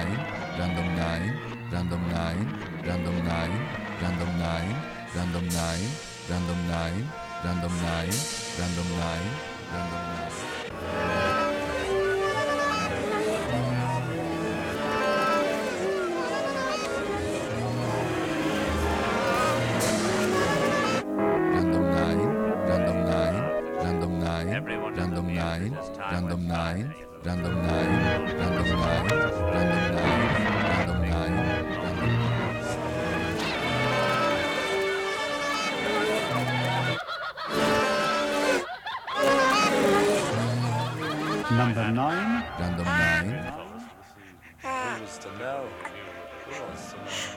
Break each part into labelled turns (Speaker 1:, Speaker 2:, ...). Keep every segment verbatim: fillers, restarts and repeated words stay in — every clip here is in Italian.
Speaker 1: nine, random nine, random nine, random nine, random nine, random nine, random nine, random nine, random nine, random nine. Random nine, random nine, random nine, random nine, random nine, random
Speaker 2: nine. Number nine.
Speaker 1: Random nine.
Speaker 3: Who wants to know? Who wants to know?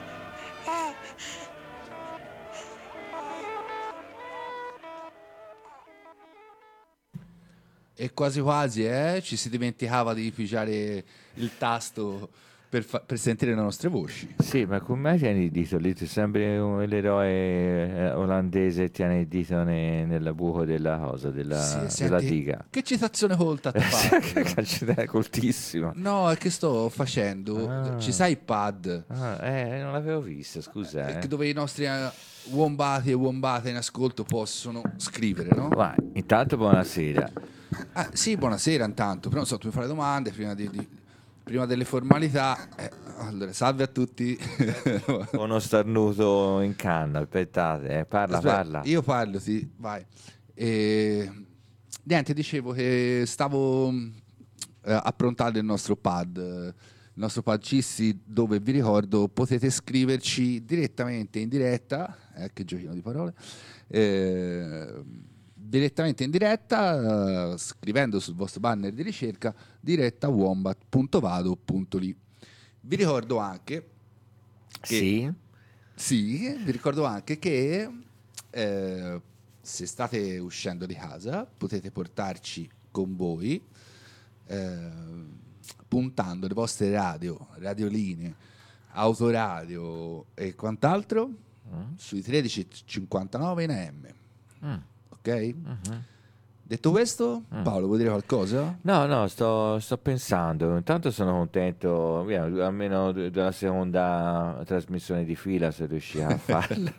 Speaker 1: E quasi quasi, eh, ci si dimenticava di pigiare il tasto per, fa- per sentire le nostre voci.
Speaker 4: Sì, ma come mai tieni il dito lì? Tu sembri un- l'eroe eh, olandese e tieni il dito ne- nella buco della cosa, della,
Speaker 1: Sì,
Speaker 4: della
Speaker 1: senti,
Speaker 4: diga.
Speaker 1: che citazione colta ti fatto?
Speaker 4: Coltissima.
Speaker 1: No, è che sto facendo,
Speaker 4: Ah.
Speaker 1: ci sai il pad,
Speaker 4: Ah, eh, non l'avevo visto, scusa.
Speaker 1: eh,
Speaker 4: Eh.
Speaker 1: dove i nostri eh, wombati e wombate in ascolto possono scrivere, no?
Speaker 4: Vai, intanto buonasera.
Speaker 1: Ah, sì, buonasera intanto, però non so, tu mi fai le domande prima, di, di- prima delle formalità. Eh, allora, salve a tutti.
Speaker 4: Uno starnuto in canna, aspettate, eh, parla,
Speaker 1: Aspetta,
Speaker 4: parla.
Speaker 1: Io parlo, sì, vai. E, niente, dicevo che stavo eh, approntando il nostro pad, eh, il nostro pad Cissi, dove vi ricordo potete scriverci direttamente in diretta, eh, che giochino di parole, eh, direttamente in diretta, eh, scrivendo sul vostro banner di ricerca diretta wombat punto vado punto li. Vi ricordo anche che,
Speaker 4: Sì?
Speaker 1: sì, vi ricordo anche che eh, se state uscendo di casa potete portarci con voi, eh, puntando le vostre radio, radioline, autoradio e quant'altro
Speaker 4: Mm.
Speaker 1: sui tredici cinquantanove in A M.
Speaker 4: Mm.
Speaker 1: Ok?
Speaker 4: Mhm.
Speaker 1: Detto questo,
Speaker 4: Mm.
Speaker 1: Paolo, vuoi dire qualcosa?
Speaker 4: No, no, sto, sto pensando. Intanto sono contento, via, almeno d- della seconda trasmissione di fila se riusciamo a farla.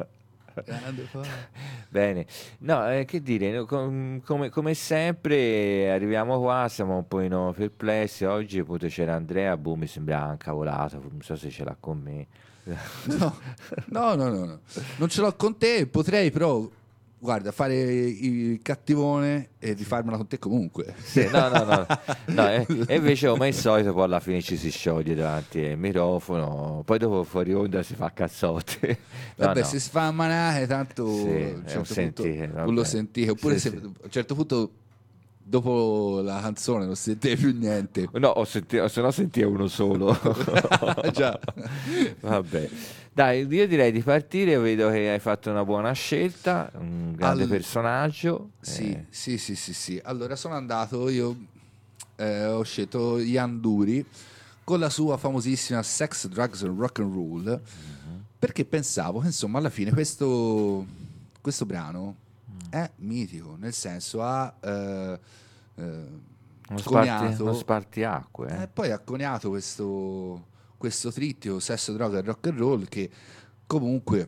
Speaker 4: Bene, no, eh, che dire, no, com- come, come sempre arriviamo qua, siamo un po' perplessi. Oggi appunto c'era Andrea, boh, mi sembrava incavolato, non so se ce l'ha con me.
Speaker 1: No, no, no, no, no. Non ce l'ho con te, potrei però, guarda, fare il cattivone e rifarmela con te comunque.
Speaker 4: Sì, no, no, no, no, e, e invece come al solito poi alla fine ci si scioglie davanti al microfono, poi dopo fuori onda si fa cazzotte. No,
Speaker 1: Vabbè,
Speaker 4: no.
Speaker 1: se si fa a manare, tanto
Speaker 4: Sì,
Speaker 1: a un
Speaker 4: è un
Speaker 1: certo
Speaker 4: sentire,
Speaker 1: punto
Speaker 4: vabbè.
Speaker 1: lo sentite. Oppure
Speaker 4: Sì,
Speaker 1: se
Speaker 4: sì.
Speaker 1: a un certo punto, dopo la canzone, non sentite più niente.
Speaker 4: No, ho sentito, se no sentiva uno solo.
Speaker 1: Già.
Speaker 4: Vabbè. Dai, io direi di partire, vedo che hai fatto una buona scelta, un grande
Speaker 1: Al-
Speaker 4: personaggio.
Speaker 1: Sì,
Speaker 4: eh,
Speaker 1: sì, sì, sì, sì. Allora sono andato, io eh, ho scelto Ian Dury con la sua famosissima Sex, Drugs and Rock and Roll,
Speaker 4: Mm-hmm.
Speaker 1: perché pensavo che insomma alla fine questo, questo brano
Speaker 4: Mm.
Speaker 1: è mitico, nel senso ha eh, eh,
Speaker 4: uno, sparti,
Speaker 1: coniato,
Speaker 4: uno spartiacque. eh.
Speaker 1: eh, poi ha coniato questo, questo trittico sesso, droga e rock and roll che comunque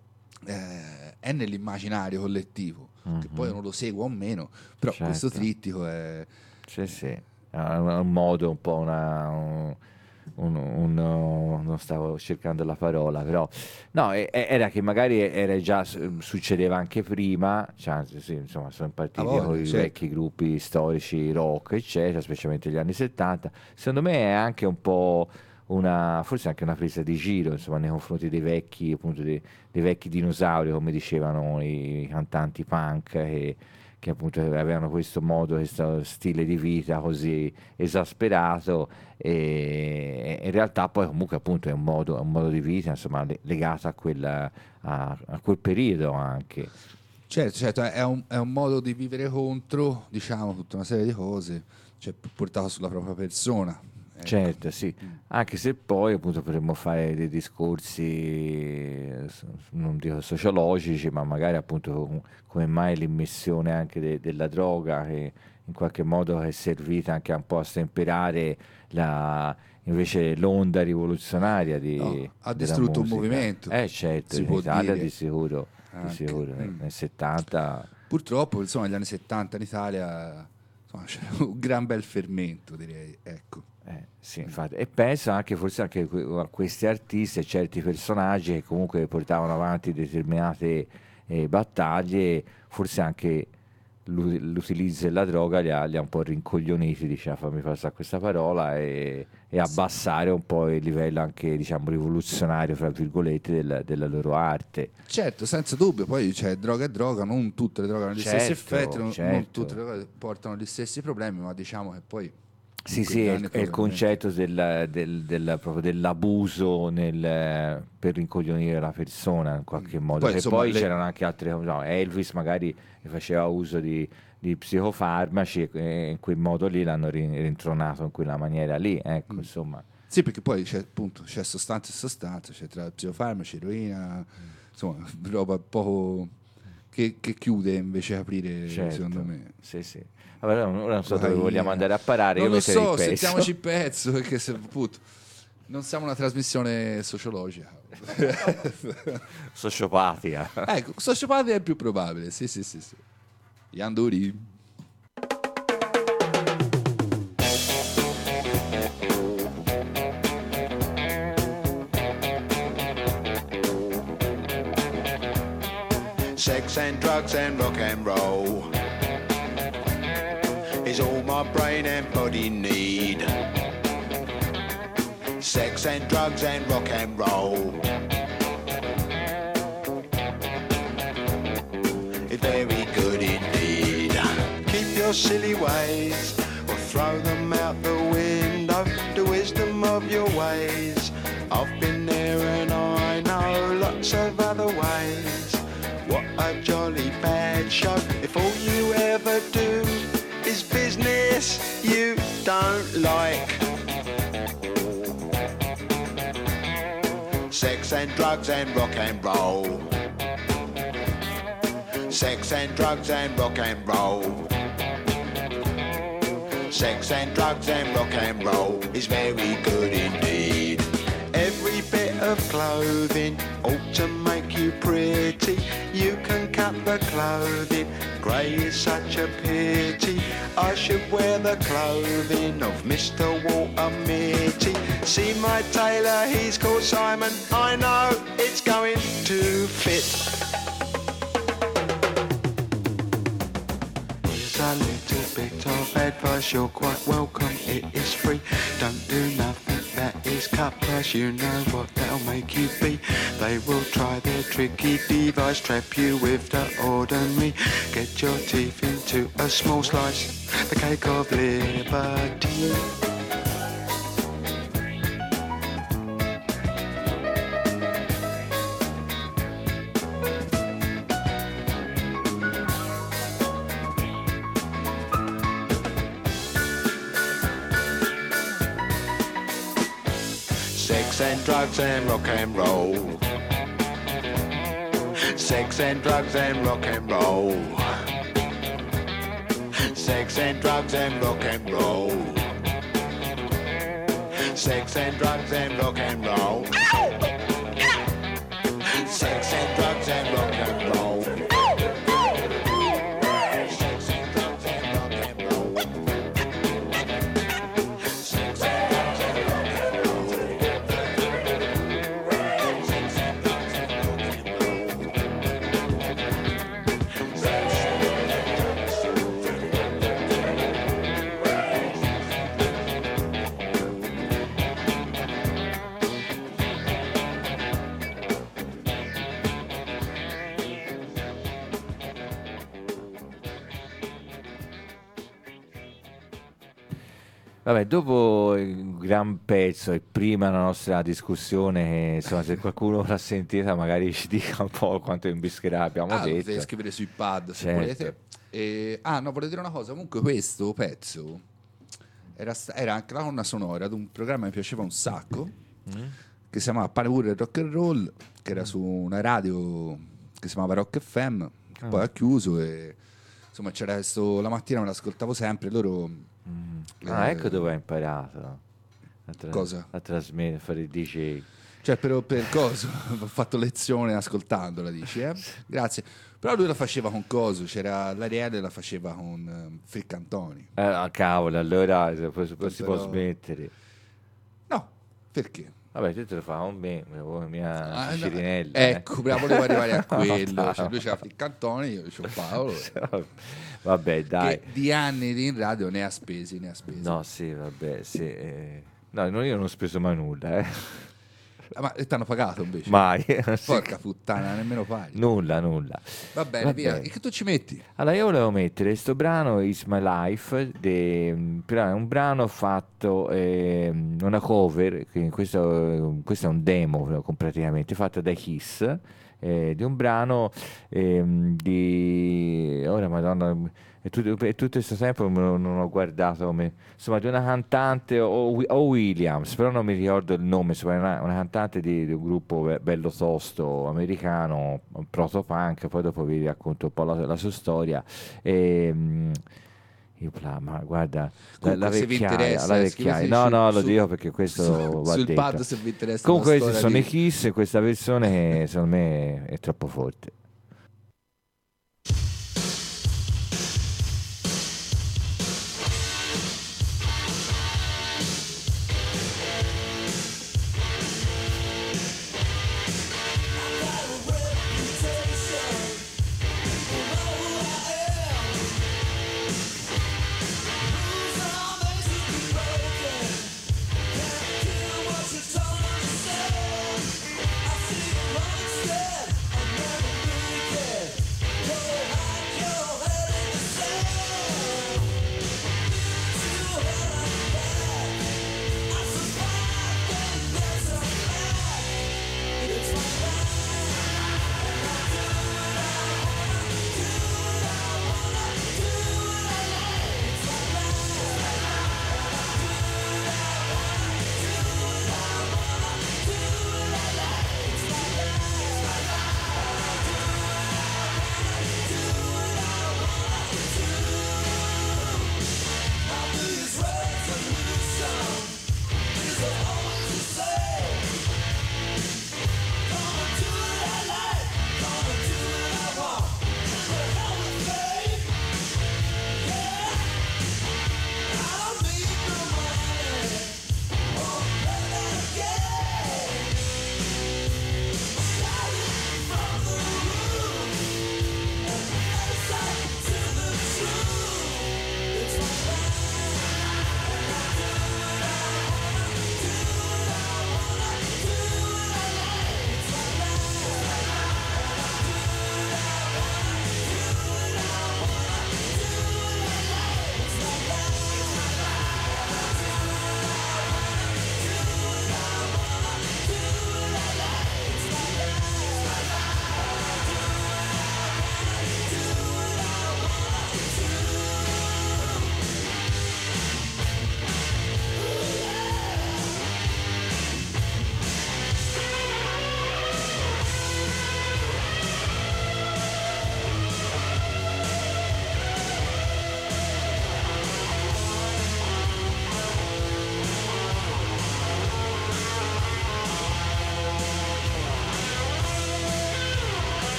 Speaker 1: eh, è nell'immaginario collettivo, che
Speaker 4: Mhm.
Speaker 1: poi uno lo segua o meno, però
Speaker 4: Certo.
Speaker 1: questo trittico è...
Speaker 4: Sì, sì, è un, un modo, un po' una... Un, un- un- non stavo cercando la parola, però no, e- e- era che magari era già succedeva anche prima, cioè, sì, insomma, sono partiti
Speaker 1: A voglia,
Speaker 4: con i
Speaker 1: certo.
Speaker 4: vecchi gruppi storici rock, eccetera, specialmente negli anni settanta. Secondo me è anche un po' una, forse anche una presa di giro, insomma, nei confronti dei vecchi, appunto, dei, dei vecchi dinosauri, come dicevano i, i cantanti punk, che, che appunto avevano questo modo, questo stile di vita così esasperato, e in realtà poi comunque appunto è un modo, è un modo di vita, insomma, le- legato a, quella, a, a quel periodo anche.
Speaker 1: Certo, certo, è un, è un modo di vivere contro, diciamo, tutta una serie di cose, cioè portato sulla propria persona. Ecco.
Speaker 4: Certo, sì, anche se poi appunto potremmo fare dei discorsi, eh, s- non dico sociologici, ma magari appunto com- come mai l'immissione anche de- della droga, che in qualche modo è servita anche un po' a stemperare la- invece l'onda rivoluzionaria di,
Speaker 1: No, ha
Speaker 4: della
Speaker 1: distrutto un
Speaker 4: musica.
Speaker 1: movimento,
Speaker 4: Eh certo,
Speaker 1: si
Speaker 4: in
Speaker 1: può
Speaker 4: Italia
Speaker 1: dire.
Speaker 4: di sicuro, di
Speaker 1: Anche.
Speaker 4: sicuro. Nel-
Speaker 1: Mm.
Speaker 4: nel settanta
Speaker 1: Purtroppo, insomma, negli anni settanta in Italia, insomma, c'era un gran bel fermento, direi. Ecco.
Speaker 4: Eh, sì, infatti. E penso anche forse anche que- a questi artisti e certi personaggi che comunque portavano avanti determinate eh, battaglie, forse anche l'u- l'utilizzo della droga li ha, li ha un po' rincoglioniti, diciamo, fammi passare questa parola, e, e abbassare un po' il livello anche, diciamo, rivoluzionario, fra virgolette, del- della loro arte.
Speaker 1: Certo, senza dubbio, poi c'è droga e droga, non tutte le droghe hanno gli stessi
Speaker 4: Certo,
Speaker 1: effetti, non, non
Speaker 4: certo.
Speaker 1: tutte le droghe portano gli stessi problemi, ma diciamo che poi...
Speaker 4: Sì,
Speaker 1: in
Speaker 4: sì,
Speaker 1: quegli
Speaker 4: è,
Speaker 1: anni
Speaker 4: è il
Speaker 1: probabilmente-
Speaker 4: concetto del, del- del- proprio dell'abuso nel- per rincoglionire la persona in qualche modo.
Speaker 1: Poi,
Speaker 4: E
Speaker 1: insomma,
Speaker 4: poi
Speaker 1: le-
Speaker 4: c'erano anche altre cose, no, Elvis magari faceva uso di, di psicofarmaci e in quel modo lì l'hanno rin- rintronato in quella maniera lì, ecco,
Speaker 1: Mm.
Speaker 4: insomma.
Speaker 1: Sì, perché poi c'è appunto c'è sostanza e sostanza, c'è tra psicofarmaci, eroina, insomma, roba poco che, che chiude invece aprire,
Speaker 4: Certo.
Speaker 1: secondo me.
Speaker 4: Sì, sì. Allora, ora non so dove
Speaker 1: Cocaina.
Speaker 4: vogliamo andare a parare,
Speaker 1: Non
Speaker 4: io
Speaker 1: lo
Speaker 4: metterei
Speaker 1: so,
Speaker 4: il pezzo.
Speaker 1: sentiamoci il pezzo, perché se appunto non siamo una trasmissione sociologica.
Speaker 4: Sociopatica.
Speaker 1: Ecco, sociopatia è più probabile, sì, sì, sì, sì. Yanduri.
Speaker 5: Sex and drugs and rock and roll is all my brain and body need. Sex and drugs and rock and roll is very good indeed. Keep your silly ways or throw them out the window. The wisdom of your ways, I've been there and I know lots of other ways. What a jolly bad show if all you ever do is business you don't like. Sex and drugs and rock and roll. Sex and drugs and rock and roll. Sex and drugs and rock and roll is very good indeed. Every bit of clothing ought to make you pretty. You can cut the clothing, grey is such a pity. I should wear the clothing of Mister Walter Mitty. See my tailor, he's called Simon. I know it's going to fit. Here's a little bit of advice, you're quite welcome, it is free. Don't do nothing that is cut price, you know what that'll make you be. They will try their tricky device, trap you with the ordinary. Get your teeth into a small slice, the cake of liberty. Sex and drugs and rock and roll. Sex and drugs and rock and roll. Sex and drugs and rock and roll. Sex and drugs and rock and roll. Sex and drugs and rock and roll. Sex and drugs and rock and roll. Sex and drugs and rock and roll. Sex and drugs and rock and
Speaker 4: Vabbè, dopo il gran pezzo e prima la nostra discussione, insomma, se qualcuno l'ha sentita magari ci dica un po' quanto imbischerà abbiamo
Speaker 1: Ah, lo
Speaker 4: detto.
Speaker 1: potete scrivere sui pad se
Speaker 4: Certo.
Speaker 1: volete. E- ah, no, volevo dire una cosa. Comunque questo pezzo era, sta- era anche la colonna sonora di un programma che mi piaceva un sacco, che si chiamava Pane Pure Rock and Roll, che era su una radio che si chiamava Rock F M, che poi ha chiuso e insomma c'era questo, la mattina me l'ascoltavo sempre, loro...
Speaker 4: Ah,
Speaker 1: eh,
Speaker 4: ecco dove hai imparato. a, tra-
Speaker 1: Cosa?
Speaker 4: a trasmettere, a fare il D J.
Speaker 1: Cioè, per, per coso, ho fatto lezione ascoltandola, dici, eh? Grazie. Però lui la faceva con coso, c'era l'Ariele la faceva con um, Friccantoni.
Speaker 4: Eh, ah, cavolo, allora si può, si può- si può
Speaker 1: Però-
Speaker 4: smettere.
Speaker 1: No, perché?
Speaker 4: Vabbè, tu te lo fai con me, con la mia
Speaker 1: Ah, no,
Speaker 4: Cirinella. eh.
Speaker 1: ecco, però volevo arrivare a quello.
Speaker 4: No,
Speaker 1: Cioè, lui c'era Friccantoni, io c'ho Paolo.
Speaker 4: Vabbè, dai.
Speaker 1: Che di anni di in radio ne ha spesi, ne ha spesi.
Speaker 4: No, sì, vabbè, sì. eh. No, non- io non ho speso mai nulla, eh.
Speaker 1: Ah, ma ti hanno pagato invece?
Speaker 4: Mai.
Speaker 1: Porca puttana, nemmeno paghi.
Speaker 4: Nulla, nulla.
Speaker 1: Va bene,
Speaker 4: Va
Speaker 1: via.
Speaker 4: bene.
Speaker 1: E che tu ci metti?
Speaker 4: Allora, io volevo mettere questo brano It's My Life, de- però è un brano fatto, ehm, una cover, quindi questo, questo è un demo con- praticamente, fatta da Kiss, eh, di un brano ehm, di... Ora, madonna, è tutto, è tutto questo tempo non, non ho guardato, come, insomma, di una cantante, o, o Williams, però non mi ricordo il nome, insomma, è una, una cantante di, di un gruppo be- bello tosto americano, proto-punk, poi dopo vi racconto un po' la, la sua storia. E, mm, io, pla- ma guarda, la,
Speaker 1: Comunque,
Speaker 4: la
Speaker 1: se vi
Speaker 4: vecchiaia,
Speaker 1: interessa,
Speaker 4: la vecchiaia.
Speaker 1: scrivete
Speaker 4: No,
Speaker 1: su-
Speaker 4: no, lo
Speaker 1: su-
Speaker 4: dico perché questo
Speaker 1: su-
Speaker 4: va
Speaker 1: sul
Speaker 4: detto.
Speaker 1: pad se vi interessa.
Speaker 4: Comunque
Speaker 1: una
Speaker 4: questi
Speaker 1: storia
Speaker 4: sono
Speaker 1: di-
Speaker 4: i Kiss e questa versione secondo me è troppo forte.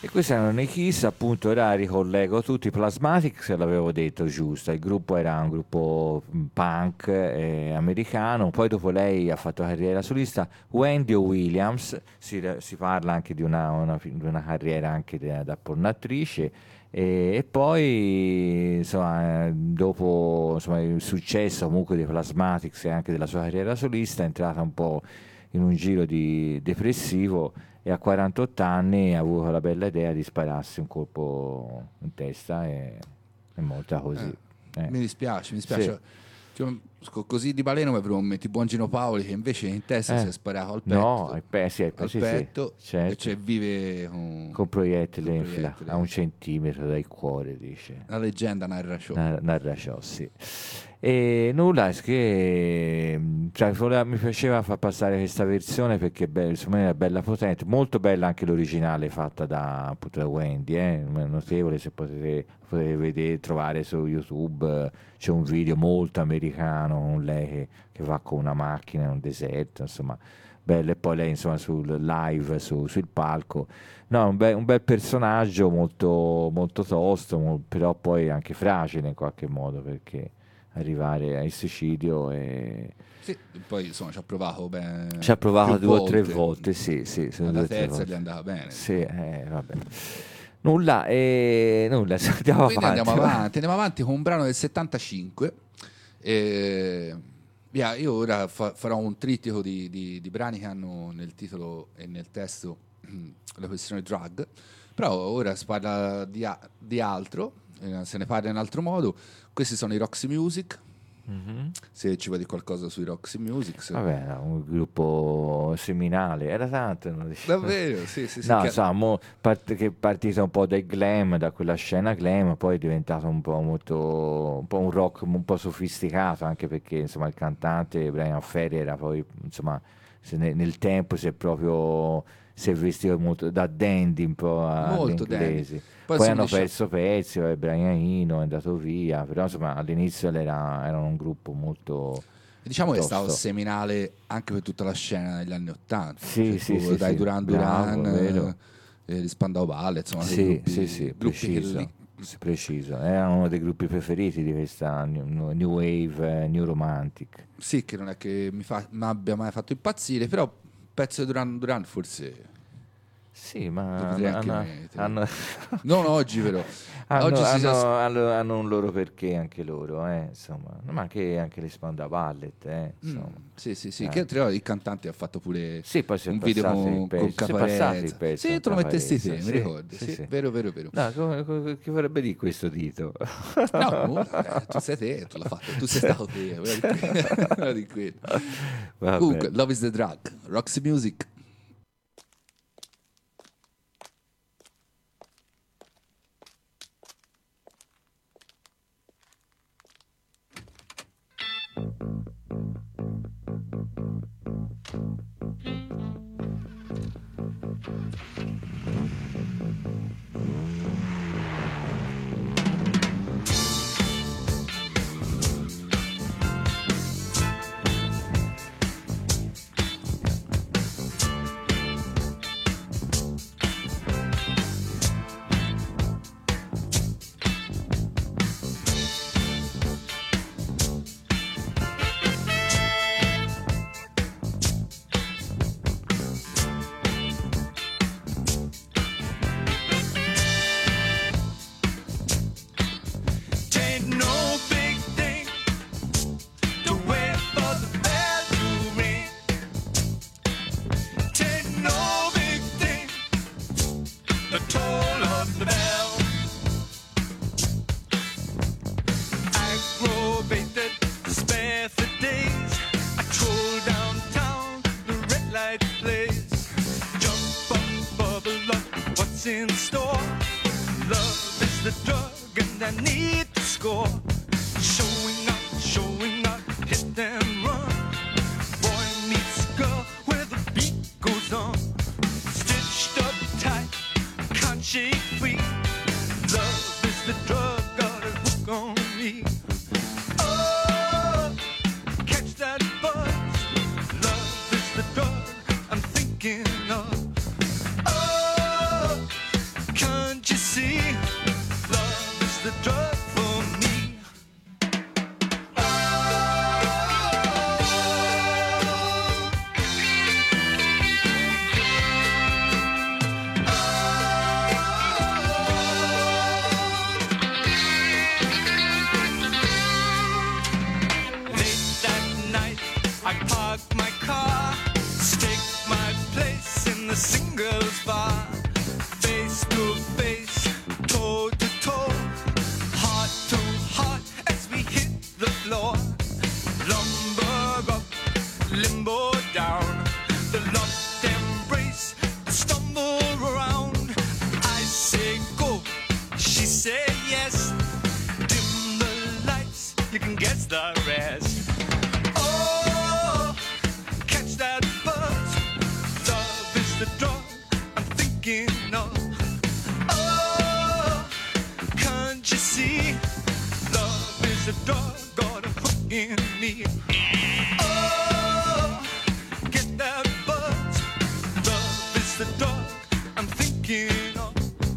Speaker 4: E questi erano i Kiss, appunto. Ora ricollego tutti. Plasmatics l'avevo detto giusto, il gruppo era un gruppo punk eh, americano, poi dopo lei ha fatto carriera solista. Wendy Williams, si, si parla anche di una, una, di una carriera anche da, da pornatrice. E, e poi insomma, dopo insomma, il successo comunque dei Plasmatics e anche della sua carriera solista, è entrata un po' in un giro di depressivo e a quarantotto anni ha avuto la bella idea di spararsi un colpo in testa e è morta così.
Speaker 1: Eh,
Speaker 4: Eh.
Speaker 1: Mi dispiace, mi dispiace.
Speaker 4: Sì.
Speaker 1: Cioè, sco- così di baleno mi avrò metti buon Gino Paoli che invece in testa
Speaker 4: Eh.
Speaker 1: si è sparato al petto,
Speaker 4: No, al pe- sì, al pe-
Speaker 1: al
Speaker 4: sì, sì,
Speaker 1: petto
Speaker 4: certo.
Speaker 1: e cioè vive con,
Speaker 4: Con proiettile
Speaker 1: con
Speaker 4: in fila,
Speaker 1: proiettile.
Speaker 4: a un centimetro dal cuore, dice.
Speaker 1: La leggenda narra ciò.
Speaker 4: Nar- narra ciò, sì. E nulla, è che cioè, voleva- mi piaceva far passare questa versione perché è bella, insomma, è bella potente, molto bella anche l'originale fatta da, appunto, da Wendy, eh? Notevole, se potete, potete vedere, trovare su YouTube, eh, c'è un video molto americano con lei che, che va con una macchina in un deserto, insomma, bello. E poi lei insomma sul live su- sul palco, no, un, be- un bel personaggio, molto, molto tosto, mo- però poi anche fragile in qualche modo, perché arrivare al suicidio e
Speaker 1: Sì, poi insomma ci ha provato bene.
Speaker 4: ci ha provato
Speaker 1: più
Speaker 4: due o tre volte, sì, sì, sì, due
Speaker 1: Alla
Speaker 4: o tre
Speaker 1: terza
Speaker 4: volte.
Speaker 1: gli andava bene.
Speaker 4: Sì, eh, vabbè. Nulla, e nulla, andiamo
Speaker 1: Quindi
Speaker 4: avanti.
Speaker 1: andiamo avanti, andiamo avanti con un brano del settantacinque. E, via, io ora fa- farò un trittico di, di- di brani che hanno nel titolo e nel testo la questione drug, però ora si parla di, a- di altro, eh, se ne parla in altro modo. Questi sono i Roxy Music.
Speaker 4: Mhm.
Speaker 1: Se ci vuoi dire qualcosa sui Roxy Music, se-
Speaker 4: Vabbè, era un gruppo seminale, era tanto. Non dicevo.
Speaker 1: davvero, sì, sì, sì.
Speaker 4: No,
Speaker 1: che-
Speaker 4: insomma, mo part- che è partita un po' dai glam, da quella scena glam, poi è diventato un po' molto, un po' un rock un po' sofisticato, anche perché insomma il cantante Brian Ferry era poi, insomma, se ne- nel tempo si è proprio si è vestito molto da dandy, un po'
Speaker 1: Molto
Speaker 4: all'inglese.
Speaker 1: dandy.
Speaker 4: Poi,
Speaker 1: insomma,
Speaker 4: hanno
Speaker 1: diciamo-
Speaker 4: perso pezzi, vabbè, Brian Eno è andato via, però insomma all'inizio era, erano un gruppo molto...
Speaker 1: Diciamo che è stato
Speaker 4: tosto.
Speaker 1: seminale anche per tutta la scena degli anni Ottanta.
Speaker 4: Sì,
Speaker 1: Cioè,
Speaker 4: sì,
Speaker 1: tu
Speaker 4: sì,
Speaker 1: dai
Speaker 4: sì,
Speaker 1: Duran
Speaker 4: bravo,
Speaker 1: Duran,
Speaker 4: vero.
Speaker 1: eh, gli Spandau Ballet, insomma, dei
Speaker 4: Sì,
Speaker 1: gruppi,
Speaker 4: sì, sì,
Speaker 1: gruppi che
Speaker 4: preciso,
Speaker 1: lì-
Speaker 4: sì, preciso. Era uno dei gruppi preferiti di questa New, new Wave, eh, New Romantic.
Speaker 1: sì, che non è che mi, fa, mi abbia mai fatto impazzire, però il pezzo di Duran Duran forse
Speaker 4: Sì,
Speaker 1: Lo
Speaker 4: ma
Speaker 1: potrei anche
Speaker 4: hanno,
Speaker 1: mettere.
Speaker 4: hanno,
Speaker 1: non oggi però.
Speaker 4: hanno,
Speaker 1: oggi si
Speaker 4: hanno-
Speaker 1: sa-
Speaker 4: hanno- hanno un loro perché anche loro, eh, insomma. Ma anche, anche le Spandau Ballet, eh,
Speaker 1: Mm,
Speaker 4: insomma.
Speaker 1: sì, sì, sì,
Speaker 4: Eh.
Speaker 1: che tra l'altro il cantante ha fatto pure
Speaker 4: Sì, poi si è
Speaker 1: un video
Speaker 4: passato
Speaker 1: con,
Speaker 4: il
Speaker 1: con
Speaker 4: pezzo, si è
Speaker 1: Caparezza.
Speaker 4: passato il pezzo
Speaker 1: Sì,
Speaker 4: con
Speaker 1: te lo mettesti te,
Speaker 4: Caparezza,
Speaker 1: mi
Speaker 4: sì,
Speaker 1: ricordi?
Speaker 4: sì,
Speaker 1: Sì,
Speaker 4: sì.
Speaker 1: vero, vero, vero.
Speaker 4: No, come- come- che vorrebbe dire questo dito?
Speaker 1: No, nulla, eh, tu sei te, tu l'hai fatto, tu sei stato te, guarda di que- guarda di quello.
Speaker 4: Vabbè.
Speaker 1: Comunque, Love is the Drug, Roxy Music.
Speaker 6: Tain't no big thing to wait for the bell to ring. Tain't no big thing, the toll of the bell. Aggravated, spare for days. I troll downtown, the red light plays. Jump up, bubble up, what's in store? Love is the drug and I need to score. Showing up, showing up, hit and run. Boy meets girl where the beat goes on. Stitched up tight, can't shake free. Love is the drug, got a hook on me. Oh, catch that buzz. Love is the drug I'm thinking of. Oh, down. The locked embrace, the stumble around. I say go, she say yes. Dim the lights, you can guess the rest. Oh, catch that buzz. Love is the drug I'm thinking of. Oh, can't you see? Love is a dog got a hook in me. Oh, get that buzz. Love is the dog I'm thinking of.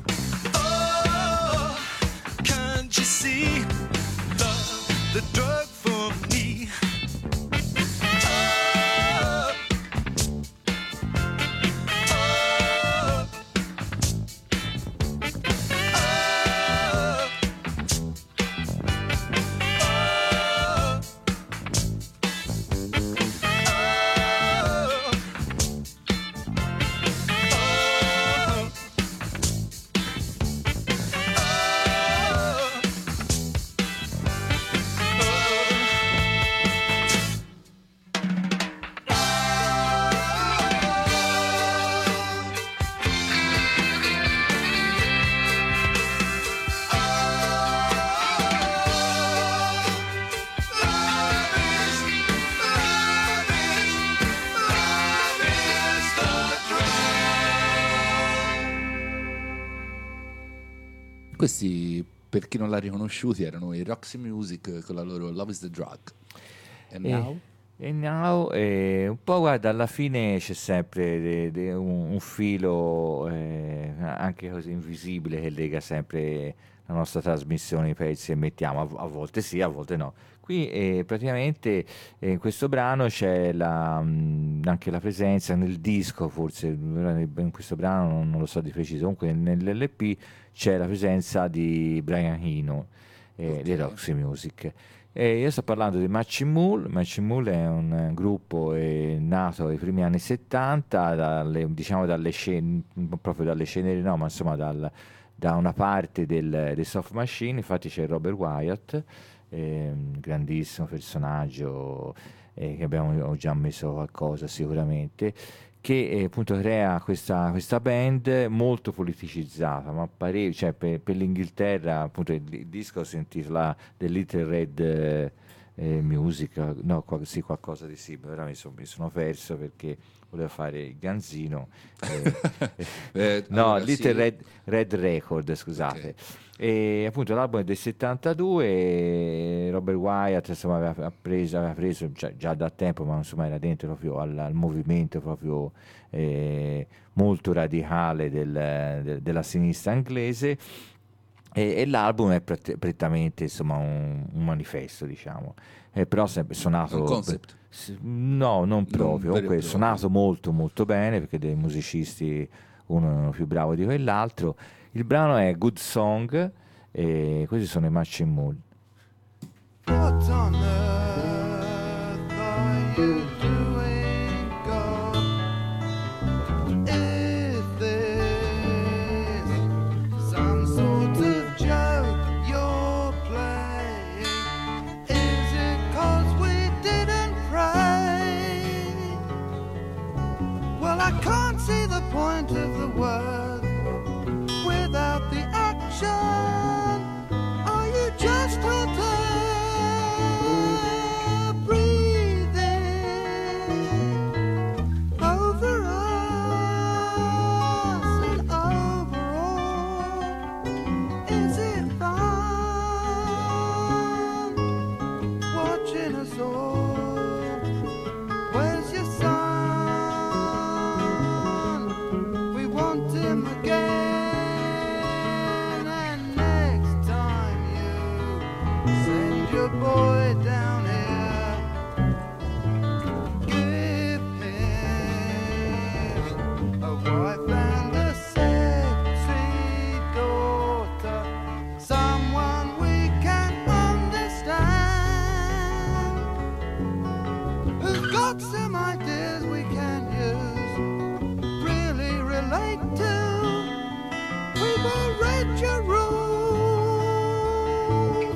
Speaker 6: Oh, can't you see? Love, the drug for me. Oh, oh,
Speaker 1: Questi, per chi non l'ha riconosciuti, erano i Roxy Music con la loro Love is the Drug. And
Speaker 4: E-
Speaker 1: now?
Speaker 4: E now, eh, un po' guarda, alla fine c'è sempre de- de- un, un filo eh, anche così invisibile che lega sempre la nostra trasmissione, i pezzi che mettiamo, a, a volte sì, a volte no. Qui eh, praticamente eh, in questo brano c'è la, mh, anche la presenza nel disco, forse in questo brano non, non lo so di preciso, comunque nell'L P c'è la presenza di Brian Eno eh,
Speaker 1: Ok.
Speaker 4: dei Roxy Music. E io sto parlando di Matching Mule. Matching Mule è un eh, gruppo eh, nato nei primi anni settanta, dalle, diciamo dalle scene, proprio dalle ceneri, no, ma insomma dal- da una parte del, dei Soft Machine. Infatti c'è Robert Wyatt, ehm, grandissimo personaggio eh, che abbiamo ho già messo qualcosa sicuramente, che eh, appunto crea questa, questa band molto politicizzata, ma pare, cioè, per, per l'Inghilterra, appunto il, il disco si intitola The Little Red eh, eh, Music, no, qua- sì, qualcosa di simile, ora mi, son- mi sono perso perché volevo fare il ganzino. eh,
Speaker 1: Eh,
Speaker 4: no,
Speaker 1: allora,
Speaker 4: Little
Speaker 1: sì.
Speaker 4: Red, Red Record, scusate.
Speaker 1: Ok.
Speaker 4: E appunto l'album è del settantadue, e Robert Wyatt insomma aveva ha preso, aveva preso cioè, già da tempo, ma insomma era dentro proprio al, al movimento proprio eh, molto radicale del- del- della sinistra inglese, e, e l'album è pret- prettamente insomma un, un manifesto, diciamo. Eh, però sempre suonato
Speaker 1: Un concept.
Speaker 4: s- no, non proprio,
Speaker 1: vero e
Speaker 4: comunque
Speaker 1: proprio.
Speaker 4: suonato molto molto bene, perché dei musicisti uno è più bravo di quell'altro. Il brano è Good Song e questi sono i Matching Mule.
Speaker 7: What on earth are you doing, God? Is this some sort of joke you're playing? Is it 'cause we didn't pray? Well, I can't see the point of the word without the action. Are you just out there breathing over us and over all? Is it fun watching us all? Where's your son? We want him again. And next time you send your boy down here, give him a wife and a sexy daughter, someone we can understand, who's got some ideas we can use, really relate to. We've all read your rules,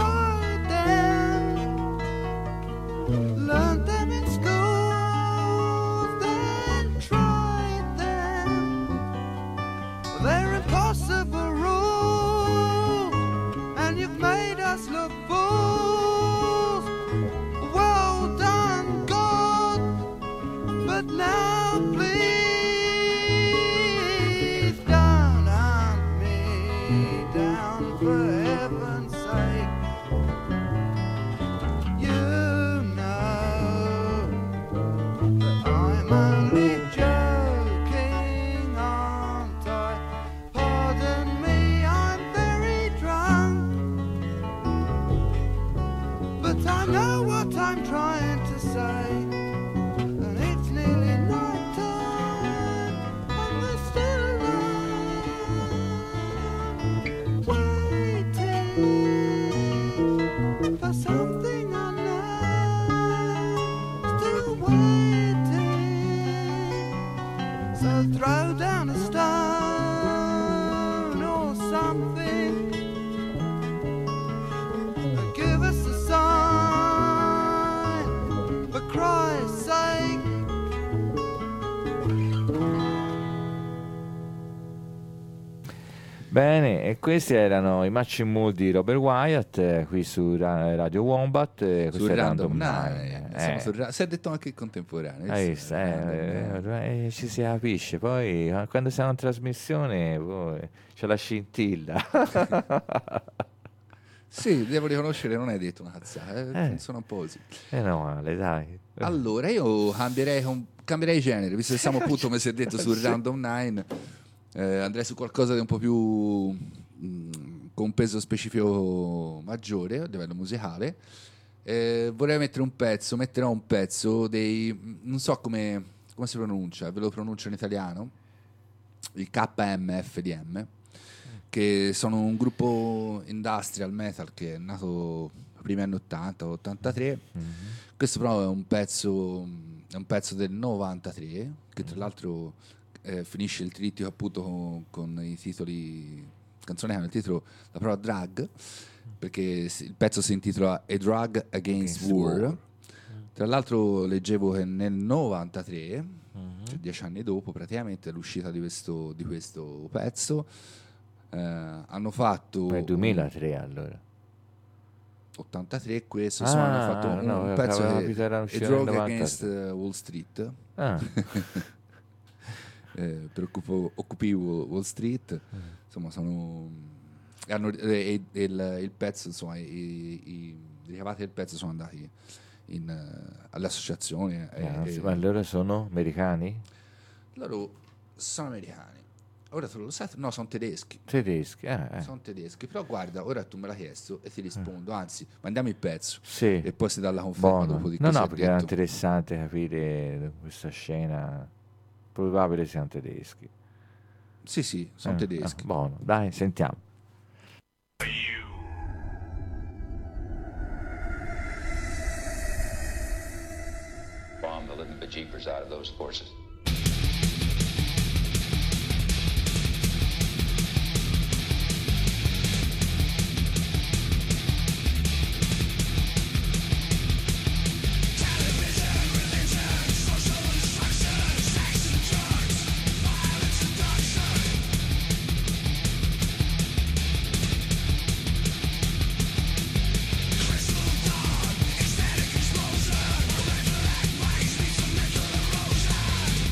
Speaker 7: tried them, learned them in school. Now please don't hunt me down for heaven's sake. You know that I'm only joking, aren't I? Pardon me, I'm very drunk, but I know what I'm trying to say. And it's nearly night time, and we're still around, waiting for something unknown. Still waiting, so throw down a stone or something, and give us a sign, for Christ's sake.
Speaker 4: Bene, e questi erano i Matching Mood di Robert Wyatt, eh, qui su Ra- Radio Wombat. eh,
Speaker 1: Su
Speaker 4: questo è
Speaker 1: Random
Speaker 4: Nine.
Speaker 1: Nine,
Speaker 4: Eh,
Speaker 1: siamo su Ra- si è detto anche il contemporaneo.
Speaker 4: hai
Speaker 1: visto?
Speaker 4: visto, eh,
Speaker 1: Random
Speaker 4: eh,
Speaker 1: Nine.
Speaker 4: eh, ci si capisce, poi eh, quando siamo in trasmissione poi, c'è la scintilla.
Speaker 1: Sì, devo riconoscere, non hai detto una cazzata, eh,
Speaker 4: Eh.
Speaker 1: sono un po' così.
Speaker 4: E no male, dai.
Speaker 1: Allora, io cambierei, con- cambierei genere, visto che siamo appunto, come si è detto, sul Random Nine, eh, andrei su qualcosa di un po' più mh, con un peso specifico maggiore a livello musicale. Eh, vorrei mettere un pezzo, metterò un pezzo dei, non so come, come si pronuncia, ve lo pronuncio in italiano, i K M F D M, che sono un gruppo industrial metal che è nato primi anni ottanta ottantatré. Questo però è un pezzo è un pezzo del novantatré, che tra l'altro eh, finisce il trittico appunto con, con i titoli, canzone che hanno il titolo la parola drug, perché si- il pezzo si intitola A Drug Against,
Speaker 4: Against
Speaker 1: War.
Speaker 4: War.
Speaker 1: Tra l'altro leggevo che nel novantatré, cioè dieci anni dopo praticamente l'uscita di questo, di questo pezzo, eh, hanno fatto
Speaker 4: Beh, duemilatré allora.
Speaker 1: ottantatré questo,
Speaker 4: Ah,
Speaker 1: insomma, hanno fatto un,
Speaker 4: no,
Speaker 1: un pezzo
Speaker 4: avevo
Speaker 1: che
Speaker 4: capito era
Speaker 1: A
Speaker 4: uscito nel
Speaker 1: Drug
Speaker 4: novanta.
Speaker 1: Against eh, Wall Street.
Speaker 4: Ah,
Speaker 1: eh, per occupo- Occupy Wall, Wall Street, insomma, sono hanno, e- e il, il pezzo, insomma, i, i, i ricavati del pezzo sono andati in, eh, all'associazione. e-
Speaker 4: eh,
Speaker 1: e-
Speaker 4: ma allora sono americani?
Speaker 1: loro sono americani. Ora tu lo sai? No, sono tedeschi.
Speaker 4: Tedeschi? Ah, eh.
Speaker 1: Sono tedeschi, però guarda, ora tu me l'hai chiesto e ti rispondo, anzi, mandiamo il pezzo
Speaker 4: Sì.
Speaker 1: e poi si dà la conferma
Speaker 4: Buono.
Speaker 1: dopo di
Speaker 4: No,
Speaker 1: cosa
Speaker 4: no,
Speaker 1: hai
Speaker 4: perché era
Speaker 1: detto.
Speaker 4: interessante capire questa scena. Probabile siano tedeschi.
Speaker 1: Sì, sì, sono
Speaker 4: Eh,
Speaker 1: tedeschi.
Speaker 4: ah, buono, dai, sentiamo.
Speaker 8: Bomb the living bejeepers out of those forces.
Speaker 6: Crystal dawn, ecstatic explosion,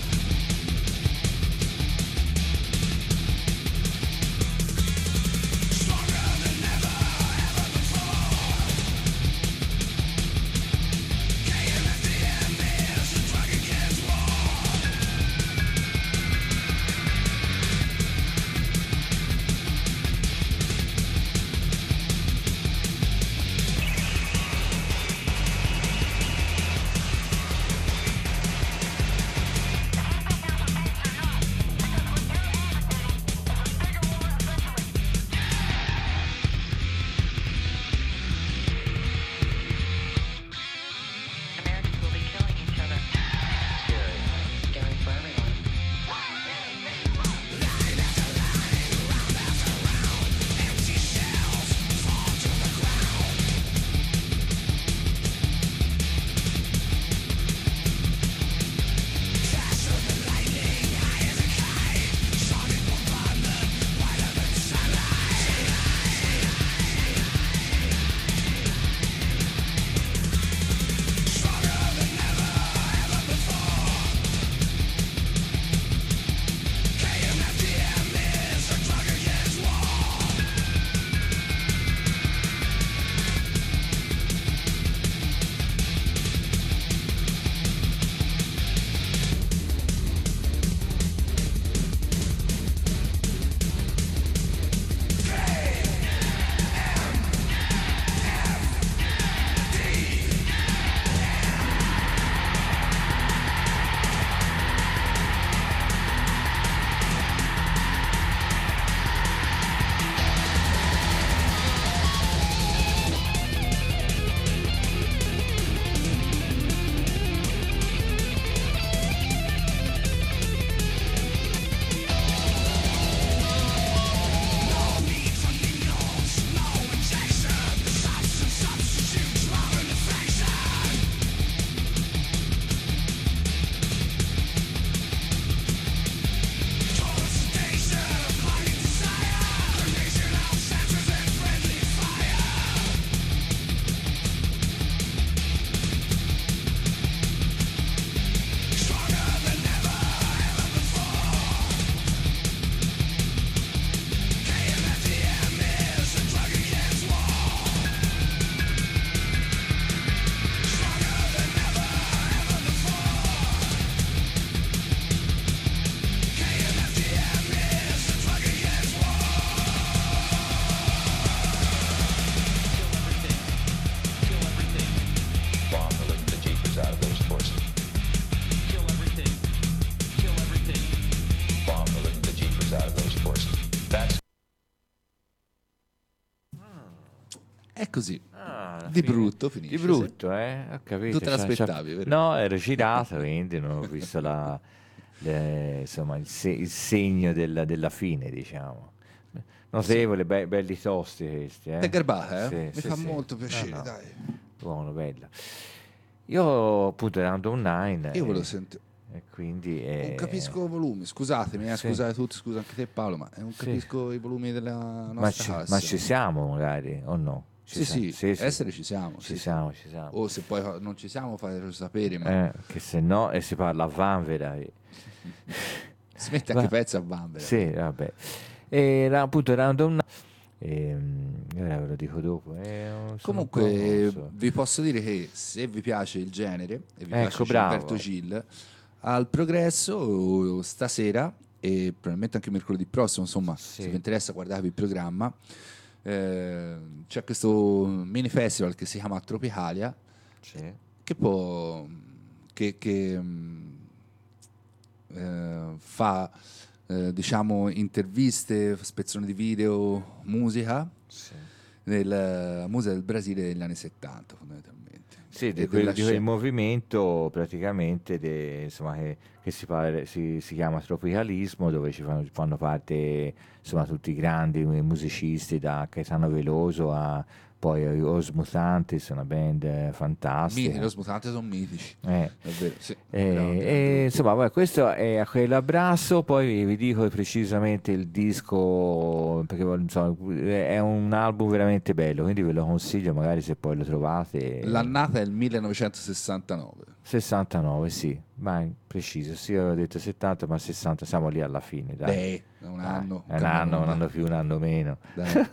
Speaker 1: È così.
Speaker 4: Ah, alla
Speaker 1: Di
Speaker 4: fine-
Speaker 1: brutto finisce.
Speaker 4: Di brutto, eh? Ho capito.
Speaker 1: Tu te
Speaker 4: C'ha-
Speaker 1: l'aspettavi,
Speaker 4: c'ha-
Speaker 1: vero?
Speaker 4: No, ero girato, quindi non ho visto la, le- insomma, il, se- il segno della, della fine, diciamo. Notevole, be- belli tosti questi. Eh?
Speaker 1: È garbata, eh?
Speaker 4: Sì,
Speaker 1: Mi
Speaker 4: sì,
Speaker 1: fa
Speaker 4: sì.
Speaker 1: molto piacere,
Speaker 4: No, no.
Speaker 1: dai.
Speaker 4: Buono, bello. Io appunto Random Nine.
Speaker 1: Io
Speaker 4: eh,
Speaker 1: volevo sentire.
Speaker 4: E quindi... eh,
Speaker 1: Non capisco i volumi, scusatemi, eh,
Speaker 4: sì.
Speaker 1: scusate tutti, scusa anche te Paolo, ma non
Speaker 4: Sì.
Speaker 1: capisco i volumi della nostra
Speaker 4: ma, ci,
Speaker 1: classe.
Speaker 4: ma ci siamo magari, o no? Ci
Speaker 1: Sì,
Speaker 4: siamo?
Speaker 1: sì, essere ci siamo.
Speaker 4: Ci
Speaker 1: sì.
Speaker 4: siamo, ci siamo.
Speaker 1: O se poi non ci siamo fatelo sapere, ma
Speaker 4: Eh, che se no e si parla a vanvera. eh.
Speaker 1: si mette
Speaker 4: Va-
Speaker 1: anche pezzi a bambera.
Speaker 4: Sì, vabbè. Era appunto Random ehm, ora ve lo dico dopo. eh, sono un
Speaker 1: Comunque
Speaker 4: po', non so.
Speaker 1: vi posso dire che se vi piace il genere e vi
Speaker 4: Ecco,
Speaker 1: piace
Speaker 4: bravo.
Speaker 1: Gilberto Gil, al Progresso stasera e probabilmente anche mercoledì prossimo, insomma,
Speaker 4: Sì.
Speaker 1: se vi interessa guardatevi il programma. Eh, c'è questo mini festival che si chiama Tropicalia
Speaker 4: Sì.
Speaker 1: che può che, che mm, eh, fa eh, diciamo interviste, spezzoni di video, musica
Speaker 4: Sì.
Speaker 1: nella musica del Brasile degli anni settanta fondamentalmente.
Speaker 4: Sì, di
Speaker 1: E
Speaker 4: quel,
Speaker 1: della
Speaker 4: di quel
Speaker 1: scena.
Speaker 4: movimento praticamente de- insomma, che, che si, pare- si- si chiama tropicalismo, dove ci fanno, fanno parte insomma, tutti i grandi musicisti, da Caetano Veloso a poi Os Mutantes, una band eh, fantastica.
Speaker 1: Miti, Los Mutantes sono mitici,
Speaker 4: Eh.
Speaker 1: è vero, sì.
Speaker 4: Eh,
Speaker 1: Grandi,
Speaker 4: e,
Speaker 1: grandi.
Speaker 4: insomma, vabbè, questo è a quell'abbraccio. Poi vi, vi dico precisamente il disco perché insomma, è un album veramente bello, quindi ve lo consiglio, magari se poi lo trovate.
Speaker 1: L'annata è il millenovecentosessantanove.
Speaker 4: sessantanove, sì, ma è preciso. Sì, io avevo detto settanta, ma sessanta, siamo lì alla fine. Dai.
Speaker 1: Beh, è un
Speaker 4: Dai,
Speaker 1: anno.
Speaker 4: è un anno, un anno più, un anno meno.
Speaker 1: Dai.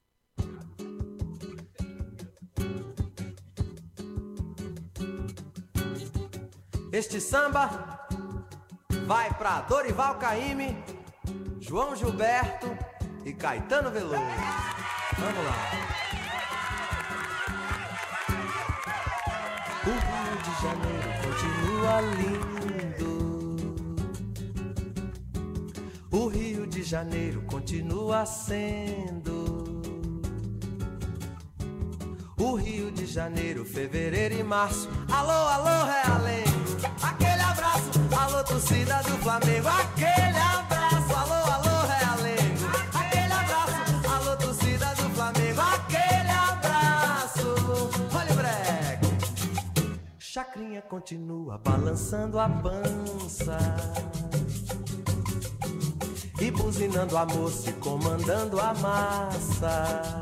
Speaker 9: Este samba vai pra Dorival Caymmi, João Gilberto e Caetano Veloso. Vamos lá. O Rio de Janeiro continua lindo. O Rio de Janeiro continua sendo. O Rio de Janeiro, fevereiro e março. Alô, alô, Realengo. Aquele abraço, alô, torcida do Flamengo. Aquele abraço, alô, alô, Realengo. Aquele abraço, alô, torcida do Flamengo. Aquele abraço. Olha o breque. Chacrinha continua balançando a pança e buzinando a moça e comandando a massa.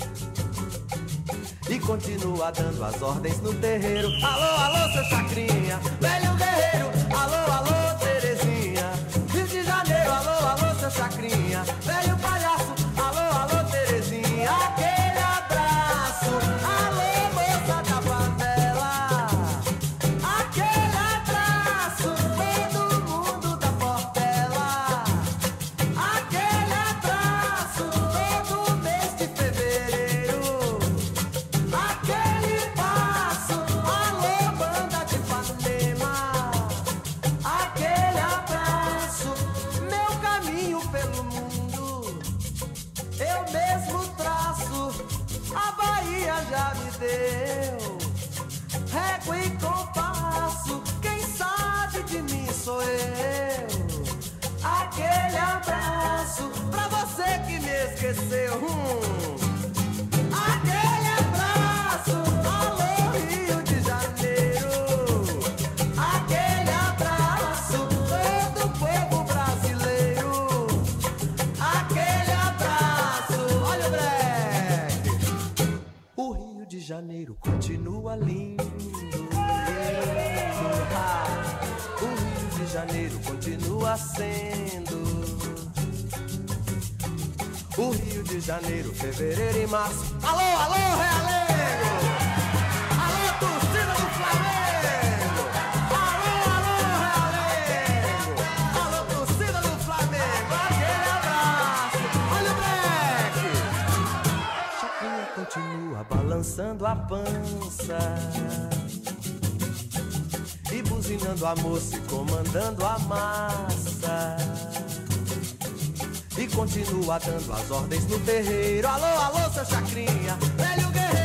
Speaker 9: E continua dando as ordens no terreiro. Alô, alô, seu Chacrinha, velho guerreiro. Alô, alô, Terezinha, Rio de Janeiro. Alô, alô, seu Chacrinha, velho palhaço. Alô, alô, Terezinha, aquele abraço. Alô, moça da favela, aquele abraço. Todo mundo da Portela, aquele abraço. Todo mês de fevereiro. Aquele passo, alô, banda de Ipanema. Aquele abraço, meu caminho pelo mundo. Eu mesmo traço, a Bahia já me deu régua e compasso. Quem sabe de mim sou eu. Aquele abraço, pra você que me esqueceu. Hum. Aquele abraço, alô, Rio de Janeiro. Aquele abraço, todo o povo brasileiro. Aquele abraço, olha o breque. O Rio de Janeiro continua lindo. Ah, o Rio de Janeiro continua sendo. O Rio de Janeiro, fevereiro e março. Alô, alô, Realengo! Alô, torcida do Flamengo! Alô, alô, Realengo! Alô, torcida do Flamengo! Aquele abraço! Olha o breque! Chacrinha continua balançando a pança e buzinando a moça e comandando a massa. E continua dando as ordens no terreiro. Alô, alô, seu Chacrinha, velho guerreiro.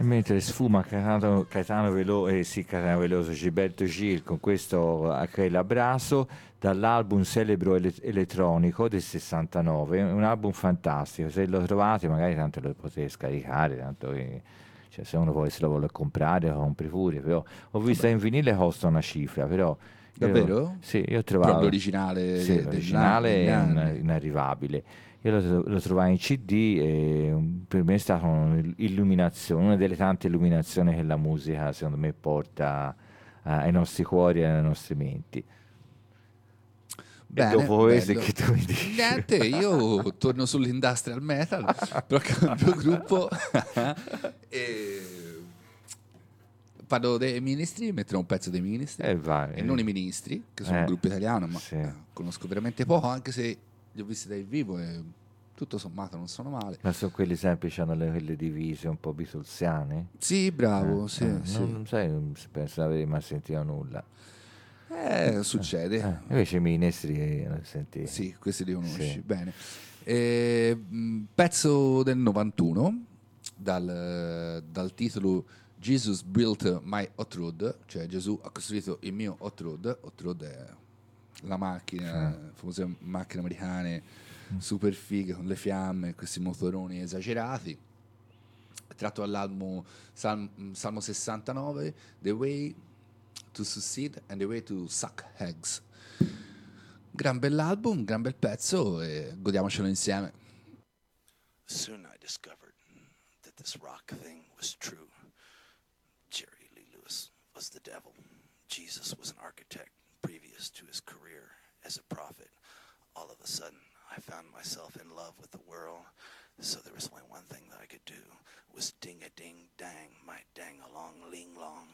Speaker 4: Mentre sfuma Caetano, Caetano Veloso, eh sì, Caetano Veloso, Gilberto Gil con questo Aquel Abraso dall'album Celebro Ele- Elettronico del sessantanove, un album fantastico, se lo trovate magari tanto lo potete scaricare, tanto che, cioè, se uno poi se lo vuole comprare lo compri pure, però ho visto
Speaker 1: Vabbè.
Speaker 4: in vinile costa una cifra, però io-
Speaker 1: Davvero?
Speaker 4: sì, io ho trovato
Speaker 1: Proprio l'originale
Speaker 4: sì,
Speaker 1: degli
Speaker 4: l'originale
Speaker 1: anni, degli
Speaker 4: è
Speaker 1: anni.
Speaker 4: in- inarrivabile. Io lo, lo trovai in C D e um, per me è stata un'illuminazione, una delle tante illuminazioni che la musica secondo me porta eh, ai nostri cuori e alle nostre menti.
Speaker 1: Bene,
Speaker 4: e dopo questo
Speaker 1: bello.
Speaker 4: che tu mi dici?
Speaker 1: Niente, io torno sull'industrial metal, però cambio gruppo e parlo dei Ministri, metterò un pezzo dei Ministri
Speaker 4: Eh, vai,
Speaker 1: e
Speaker 4: eh.
Speaker 1: non i Ministri, che sono
Speaker 4: Eh,
Speaker 1: un gruppo italiano, ma
Speaker 4: sì.
Speaker 1: eh, conosco veramente poco, anche se li ho visti dal vivo e tutto sommato non sono male.
Speaker 4: Ma sono quelli sempre che hanno le, quelle divise un po' beatlesiane?
Speaker 1: Sì, bravo,
Speaker 4: Eh,
Speaker 1: sì,
Speaker 4: eh,
Speaker 1: sì.
Speaker 4: Non, non sai, non penso di aver mai sentito nulla.
Speaker 1: Eh, succede.
Speaker 4: Eh, invece i Ministri eh, lo senti.
Speaker 1: Sì, questi li conosci,
Speaker 4: Sì.
Speaker 1: bene. Eh, mh, pezzo del novantuno, dal, dal titolo Jesus Built My Hot Rod, cioè Gesù ha costruito il mio Hot Rod. Hot Rod è la macchina, le famose macchine americane super fighe con le fiamme, questi motoroni esagerati. Tratto dall'album Salm- Salmo sessantanove, The Way to Succeed and the Way to Suck Eggs. Gran bell'album, gran bel pezzo e godiamocelo insieme.
Speaker 10: Soon I discovered that this rock thing was true. Jerry Lee Lewis was the devil. Jesus was an architect previous to his career as a prophet. All of a sudden, I found myself in love with the world. So there was only one thing that I could do, was ding-a-ding-dang, my dang-along, ling-long.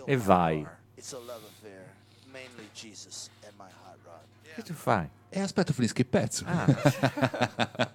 Speaker 4: e vai.
Speaker 10: It's a love affair, mainly Jesus and my hot rod.
Speaker 4: Che tu fai?
Speaker 1: E aspetto finisca il pezzo.
Speaker 4: Ah.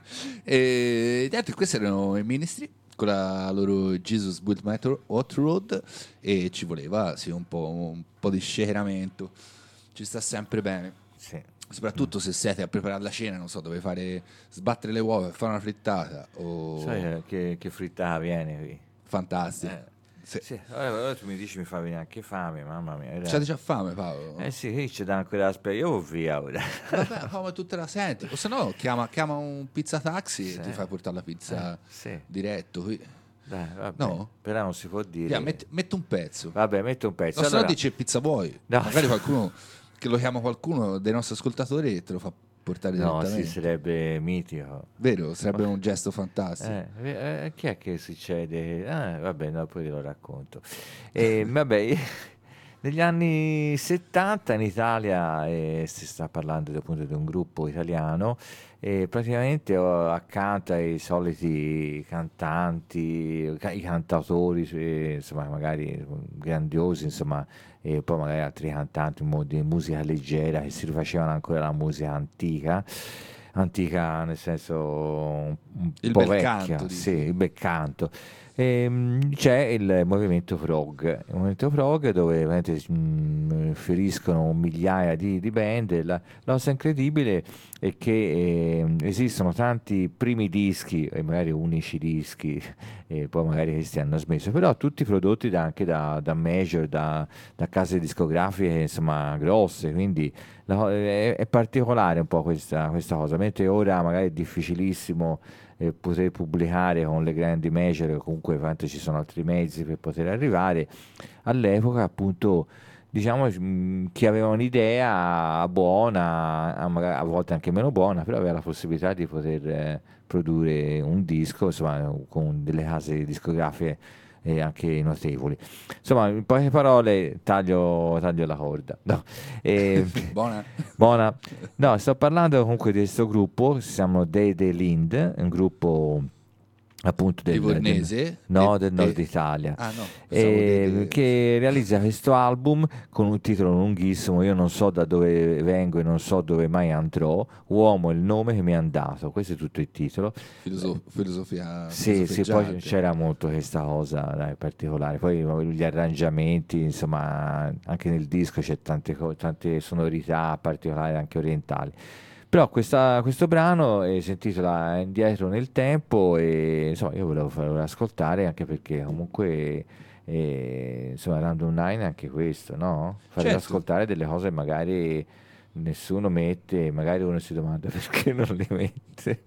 Speaker 1: E niente, questi erano i Ministry con la loro Jesus Built My Hot Rod, e ci voleva sì, un, po', un po' di sceramento, ci sta sempre bene,
Speaker 4: Sì.
Speaker 1: soprattutto se siete a preparare la cena, non so, dove fare sbattere le uova e fare una frittata o...
Speaker 4: Sai eh, che, che frittata viene qui?
Speaker 1: Fantastico.
Speaker 4: Eh.
Speaker 1: Sì.
Speaker 4: Sì, allora, allora tu mi dici mi fa venire anche fame, mamma mia.
Speaker 1: C'hai già fame, Paolo?
Speaker 4: Eh sì, qui c'è da ancora aspetta, io vado via ora.
Speaker 1: Vabbè, come tu te la senti, o se no chiama, chiama un pizza taxi
Speaker 4: Sì.
Speaker 1: e ti fai portare la pizza
Speaker 4: Eh, sì.
Speaker 1: diretto qui.
Speaker 4: Dai, vabbè.
Speaker 1: No?
Speaker 4: Però non si può dire.
Speaker 1: Via, metti, metti un pezzo.
Speaker 4: Vabbè, metti un pezzo.
Speaker 1: O se no
Speaker 4: Allora,
Speaker 1: dice pizza vuoi.
Speaker 4: No.
Speaker 1: Magari qualcuno che lo chiama qualcuno dei nostri ascoltatori e te lo fa portare
Speaker 4: no,
Speaker 1: direttamente.
Speaker 4: sì, sarebbe mitico.
Speaker 1: Vero? Sarebbe un gesto fantastico.
Speaker 4: Eh, eh, che è che succede? Ah, vabbè, no, poi te lo racconto. E, vabbè, negli anni settanta in Italia eh, si sta parlando appunto di un gruppo italiano e praticamente oh, accanto ai soliti cantanti, ca- i cantautori, eh, insomma, magari grandiosi, insomma, e poi magari altri cantanti mo- di musica leggera che si rifacevano ancora la musica antica. Antica nel senso un, un
Speaker 1: Il
Speaker 4: po'
Speaker 1: bel
Speaker 4: vecchia,
Speaker 1: canto, dici.
Speaker 4: sì, il bel canto. Ehm, c'è il movimento prog, il movimento prog dove veramente mm, fioriscono migliaia di, di band. La, la cosa incredibile è che ehm, esistono tanti primi dischi e magari unici dischi e poi magari questi hanno smesso, però tutti prodotti da- anche da, da major, da, da case discografiche insomma grosse, quindi la co- è, è particolare un po' questa, questa cosa, mentre ora magari è difficilissimo eh, poter pubblicare con le grandi major, comunque ovviamente ci sono altri mezzi per poter arrivare. All'epoca appunto diciamo mh, chi aveva un'idea buona, a magari a volte anche meno buona, però aveva la possibilità di poter eh, produrre un disco insomma con delle case discografiche eh, anche notevoli. Insomma, in poche parole taglio, taglio la corda. No. E-
Speaker 1: Buona.
Speaker 4: Buona. No, sto parlando comunque di questo gruppo, si chiamano Dei De Lind, un gruppo appunto del,
Speaker 1: Livornese?
Speaker 4: del- no,
Speaker 1: De-
Speaker 4: del nord
Speaker 1: de-
Speaker 4: Italia,
Speaker 1: Ah, no, pensavo
Speaker 4: eh,
Speaker 1: de- de-
Speaker 4: che realizza questo album con un titolo lunghissimo, io non so da dove vengo e non so dove mai andrò, Uomo è il nome che mi hanno dato, questo è tutto il titolo.
Speaker 1: filoso- filosofia
Speaker 4: Sì, sì, poi
Speaker 1: filosofeggiante.
Speaker 4: c'era molto questa cosa dai, particolare, poi gli arrangiamenti, insomma, anche nel disco c'è tante, co- tante sonorità particolari, anche orientali. Però questa- questo brano eh, si intitola Indietro nel tempo e insomma io volevo farlo ascoltare anche perché comunque eh, insomma Random Nine è anche questo, no? Fare
Speaker 1: Certo.
Speaker 4: ascoltare delle cose magari nessuno mette, magari uno si domanda perché non le mette.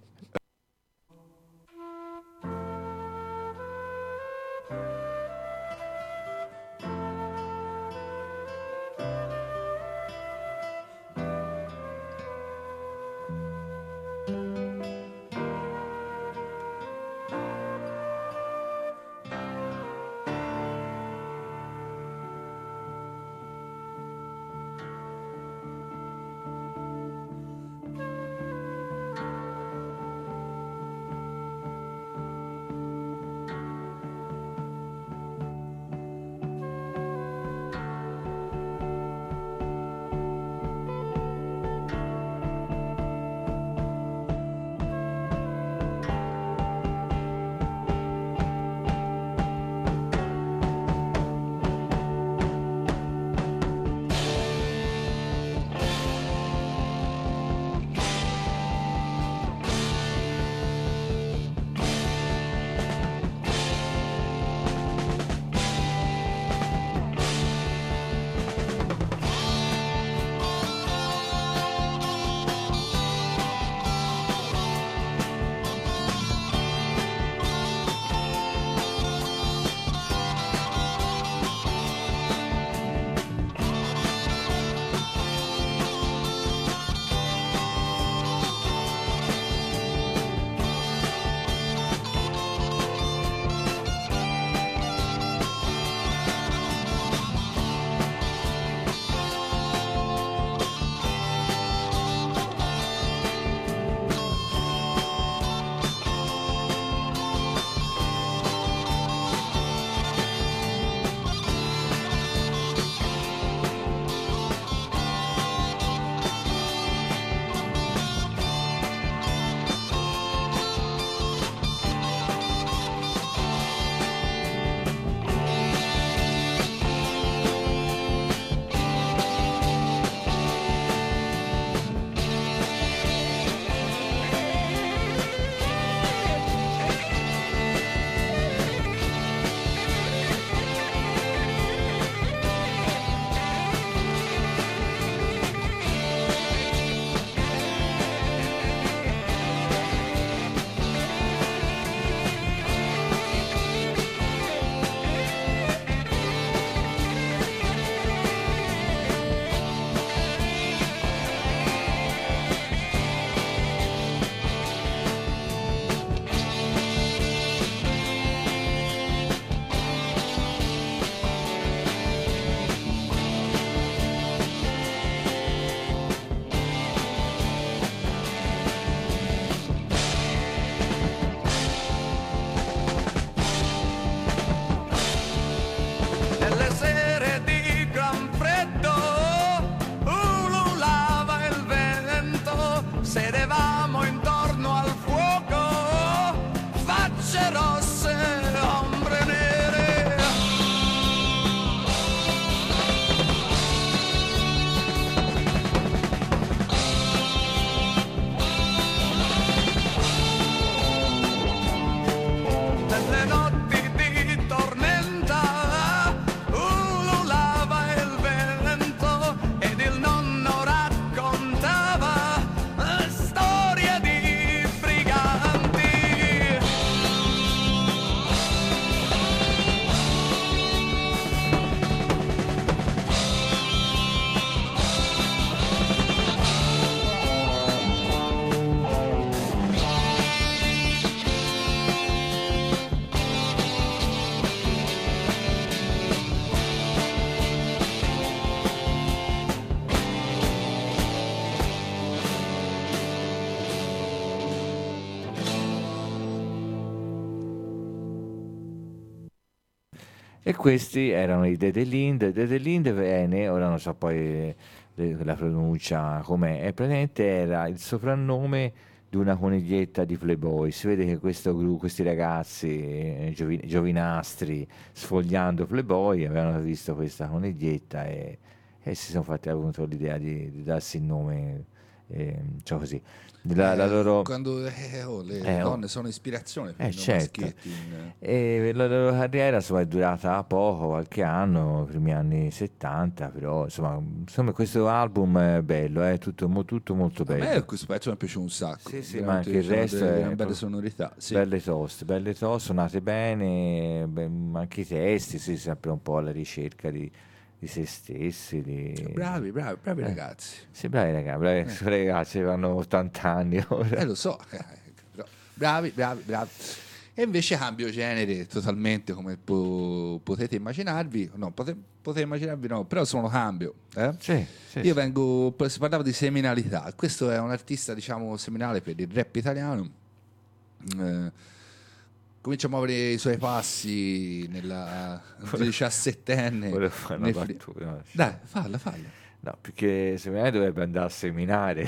Speaker 4: E questi erano i Dede Lind. Dede Lind venne, ora non so poi le- la pronuncia com'è, e praticamente era il soprannome di una coniglietta di Playboy. Si vede che questo gru- questi ragazzi eh, giovi- giovinastri, sfogliando Playboy, avevano visto questa coniglietta e, e si sono fatti avuto l'idea di, di darsi il nome, eh, cioè così. La, la
Speaker 1: Eh,
Speaker 4: loro,
Speaker 1: quando eh, oh, le
Speaker 4: Eh, oh.
Speaker 1: donne sono ispirazione per
Speaker 4: Eh,
Speaker 1: i
Speaker 4: certo.
Speaker 1: maschietti in-
Speaker 4: E la loro carriera insomma, è durata poco, qualche anno, i primi anni settanta, però insomma, insomma questo album è bello, è tutto, mo- tutto molto
Speaker 1: A
Speaker 4: bello.
Speaker 1: me questo pezzo mi è piaciuto un sacco.
Speaker 4: Sì, sì,
Speaker 1: veramente,
Speaker 4: ma anche il
Speaker 1: diciamo,
Speaker 4: resto
Speaker 1: delle
Speaker 4: è
Speaker 1: belle
Speaker 4: proprio-
Speaker 1: sonorità. Sì.
Speaker 4: Belle toste, belle toste, suonate bene, beh, anche i testi, sì, sempre un po' alla ricerca di, di se stessi. Di...
Speaker 1: Bravi, bravi, bravi
Speaker 4: Eh.
Speaker 1: ragazzi.
Speaker 4: Sì, bravi ragazzi, bravi ragazzi, hanno ottanta anni ora.
Speaker 1: Eh, lo so. eh, però bravi, bravi, bravi. E invece cambio genere totalmente, come po- potete immaginarvi. No, pote- potete immaginarvi no, però sono cambio. eh.
Speaker 4: Sì, sì,
Speaker 1: Io
Speaker 4: sì.
Speaker 1: vengo, si parlava di seminalità. Questo è un artista, diciamo, seminale per il rap italiano. Eh, comincia a muovere i suoi passi nella diciassettenne.
Speaker 4: Volevo fare una
Speaker 1: nel fri-
Speaker 4: battuta, no, sì.
Speaker 1: Dai, falla, falla.
Speaker 4: No, perché secondo me dovrebbe andare a seminare.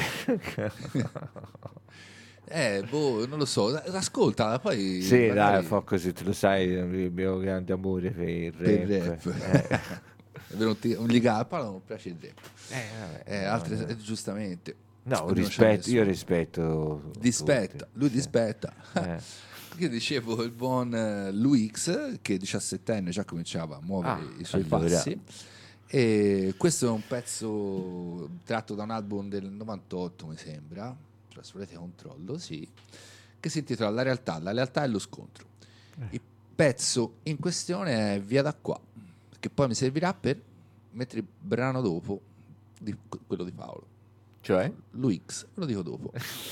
Speaker 1: Eh, boh, non lo so. Ascoltala, poi
Speaker 4: Sì,
Speaker 1: magari-
Speaker 4: dai, fa così, tu lo sai, il mio grande amore per il
Speaker 1: per
Speaker 4: rap.
Speaker 1: il rap.
Speaker 4: Eh.
Speaker 1: È venuto un ligappa, non piace il rap.
Speaker 4: Eh, vabbè,
Speaker 1: Eh,
Speaker 4: no,
Speaker 1: altre,
Speaker 4: no.
Speaker 1: eh, giustamente.
Speaker 4: No,
Speaker 1: Non c'è
Speaker 4: rispetto,
Speaker 1: nessuno.
Speaker 4: io rispetto.
Speaker 1: Dispetta,
Speaker 4: tutti,
Speaker 1: lui
Speaker 4: sì.
Speaker 1: dispetta.
Speaker 4: Eh.
Speaker 1: Io dicevo il buon eh, Louis X, che diciassettenne già cominciava a muovere
Speaker 4: Ah,
Speaker 1: i suoi
Speaker 4: allora.
Speaker 1: passi. E questo è un pezzo tratto da un album del novantotto, mi sembra. Trasferite controllo, sì. Che si intitola La realtà, la realtà è lo scontro. Il pezzo in questione è Via da qua, che poi mi servirà per mettere il brano dopo di quello di Paolo.
Speaker 4: Cioè?
Speaker 1: Louis X, ve lo dico dopo.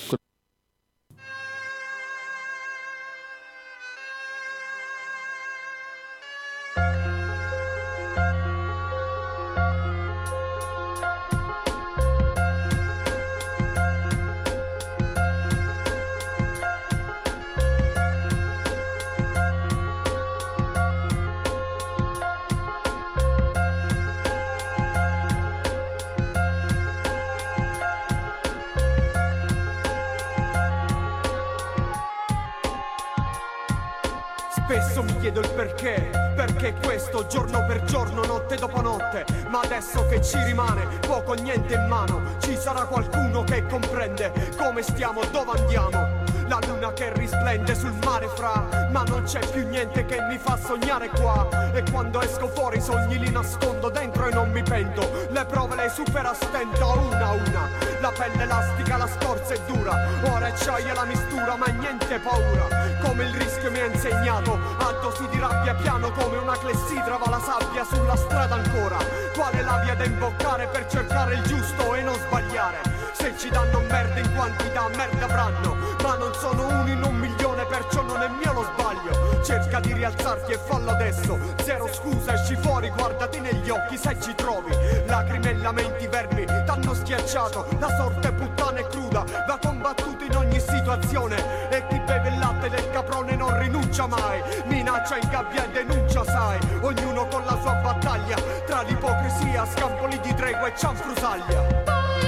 Speaker 11: Spesso mi chiedo il perché, perché questo giorno per giorno, notte dopo notte. Ma adesso che ci rimane poco o niente in mano, ci sarà qualcuno che comprende come stiamo, dove andiamo. La luna che risplende sul mare fra, ma non c'è più niente che mi fa sognare qua. E quando esco fuori i sogni li nascondo dentro e non mi pento. Le prove le supero a stento una a una. La pelle elastica, la scorza è dura. Ora è acciaio la mistura, ma niente paura. Come il rischio mi ha insegnato, a dosi di rabbia piano come una clessidra va la sabbia sulla strada ancora. Qual è la via da imboccare per cercare il giusto e non sbagliare? Se ci danno merda in quantità, merda avranno. Ma non sono uno in un milione, perciò non è mio lo sbaglio. Cerca di rialzarti e fallo adesso. Zero scusa, esci fuori, guardati negli occhi se ci trovi. Lacrime e lamenti vermi, t'hanno schiacciato. La sorte puttana e cruda, va combattuta in ogni situazione. E chi beve il latte del caprone non rinuncia mai. Minaccia, ingabbia e denuncia, sai. Ognuno con la sua battaglia, tra l'ipocrisia, scampoli di tregua e cianfrusaglia.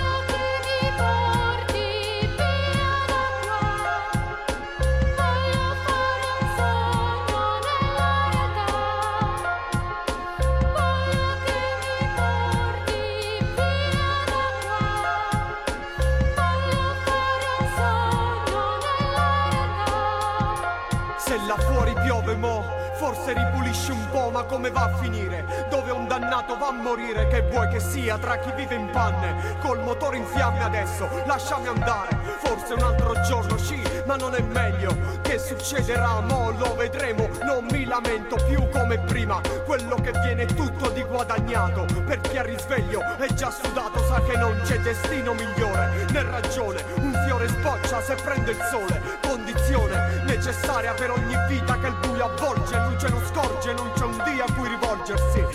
Speaker 11: Se là fuori piove mo, forse ripulisci un po', ma come va a finire? Dove un dannato va a morire, che vuoi che sia tra chi vive in panne? Col motore in fiamme adesso, lasciami andare. Forse un altro giorno sì, ma non è meglio. Che succederà mo, lo vedremo. Non mi lamento più come prima. Quello che viene è tutto di guadagnato. Per chi ha risveglio è già sudato, sa che non c'è destino migliore né ragione. Un fiore sboccia se prende il sole, condizione necessaria per ogni vita che il buio avvolge. Luce non scorge, non c'è un Dio a cui rivolgersi. Vivi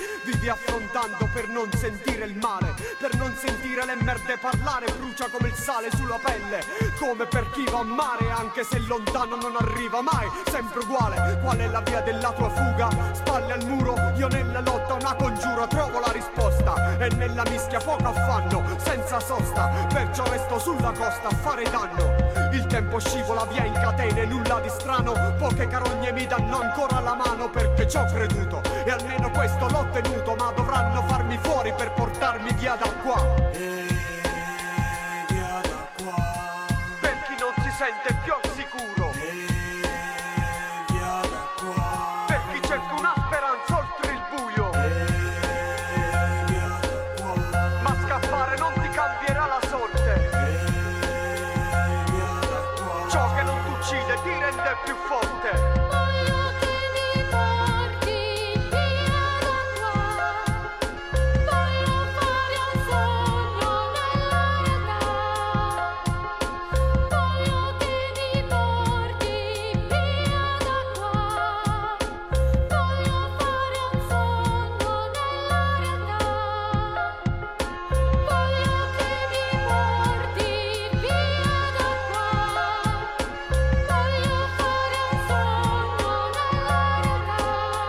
Speaker 11: stia affrontando per non sentire il male, per non sentire le merde parlare, brucia come il sale sulla pelle, come per chi va a mare, anche se lontano non arriva mai, sempre uguale. Qual è la via della tua fuga? Spalle al muro, io nella lotta una congiura, trovo la risposta, e nella mischia poco affanno, senza sosta, perciò resto sulla costa a fare danno. Il tempo scivola via in catene, nulla di strano, poche carogne mi danno ancora la mano, perché ci ho creduto e almeno questo l'ho ottenuto, ma dovranno farmi fuori per portarmi via da qua.
Speaker 7: E via da qua.
Speaker 11: Per chi non si sente più al sicuro,
Speaker 7: E via da qua.
Speaker 11: per chi cerca una speranza oltre il buio,
Speaker 7: E via da qua.
Speaker 11: ma scappare non ti cambierà la sorte.
Speaker 7: E via da qua.
Speaker 11: Ciò che non ti uccide ti rende più forte.
Speaker 12: Voglio che mi porti via da qua, voglio fare un sogno nella realtà, voglio che mi porti via da qua, voglio fare un sogno nella realtà, voglio che mi porti via da qua, voglio fare un sogno nella realtà,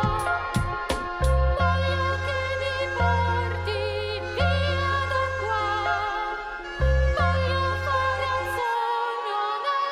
Speaker 12: voglio che mi porti via da qua, voglio fare un sogno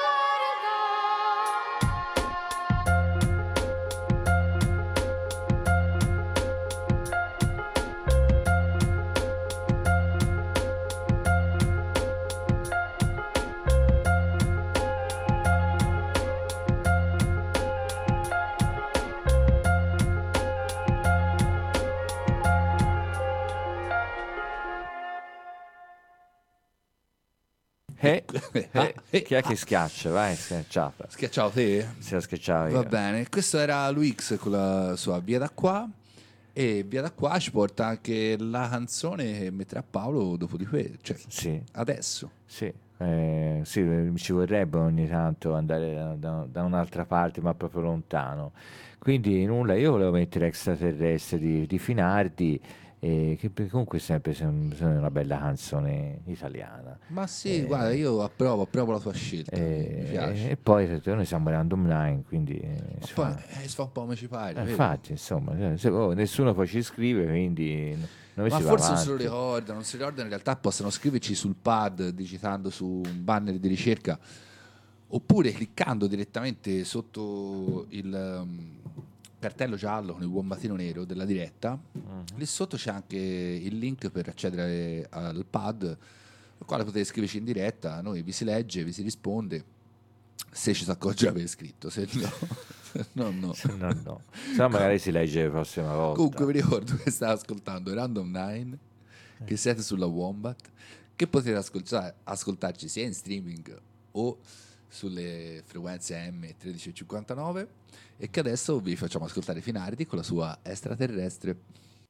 Speaker 4: Eh,
Speaker 1: Ah,
Speaker 4: eh,
Speaker 1: eh,
Speaker 4: chi è che schiaccia? Vai, schiacciava.
Speaker 1: Schiacciavo te?
Speaker 4: Se la schiacciava
Speaker 1: Va
Speaker 4: io.
Speaker 1: bene, questo era Luix con la sua Via da qua, e Via da qua ci porta anche la canzone che metterà Paolo dopo di questo, cioè
Speaker 4: Sì,
Speaker 1: adesso.
Speaker 4: sì, eh, sì, eh, ci vorrebbe ogni tanto andare da, da- da un'altra parte, ma proprio lontano. Quindi nulla, io volevo mettere Extraterrestre di, di Finardi, eh, che per- comunque sempre sem- sembra una bella canzone italiana.
Speaker 1: Ma sì,
Speaker 4: Eh,
Speaker 1: guarda, io approvo, approvo la tua scelta,
Speaker 4: Eh,
Speaker 1: mi piace.
Speaker 4: e poi noi siamo random line, quindi eh, si
Speaker 1: Poi
Speaker 4: fa-
Speaker 1: eh, si fa un po' come ci pare,
Speaker 4: eh,
Speaker 1: vedi?
Speaker 4: infatti, insomma, eh, se- oh, nessuno poi ci scrive, quindi n- noi
Speaker 1: Ma
Speaker 4: si va
Speaker 1: forse non se lo
Speaker 4: avanti.
Speaker 1: ricordano, non si ricordano, in realtà possono scriverci sul pad digitando su un banner di ricerca oppure cliccando direttamente sotto il um, cartello giallo con il wombatino nero della diretta.
Speaker 4: Mhm.
Speaker 1: Lì sotto c'è anche il link per accedere al pad, al quale potete scriverci in diretta, noi vi si legge, vi si risponde, se ci si accorge di aver scritto, se no, no, no.
Speaker 4: No, no. Se no magari si legge la prossima volta.
Speaker 1: Comunque vi ricordo che state ascoltando Random nine, che siete sulla Wombat, che potete ascoltare- ascoltarci sia in streaming o sulle frequenze M tredici cinquantanove, e che adesso vi facciamo ascoltare Finardi con la sua Extraterrestre.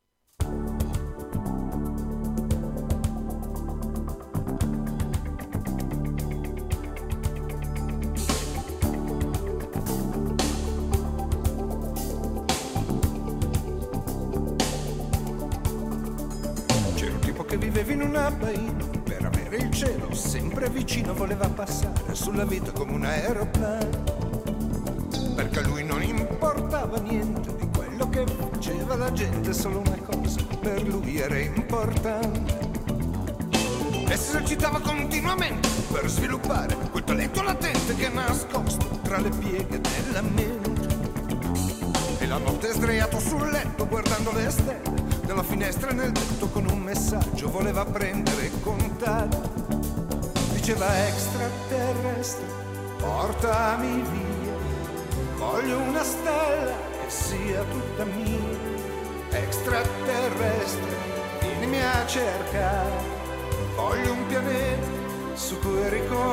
Speaker 13: C'era un tipo che viveva in una baina, per avere il cielo sempre vicino voleva passare sulla vita come un aeroplano, perché a lui non importava niente di quello che faceva la gente, solo una cosa per lui era importante, e si esercitava continuamente per sviluppare quel talento latente che è nascosto tra le pieghe della mente. E la notte sdraiato sul letto guardando le stelle dalla finestra nel tetto con un messaggio voleva prendere contatto. Diceva: extraterrestre, portami via, voglio una stella che sia tutta mia. Extraterrestre, vienimi a cercare, voglio un pianeta su cui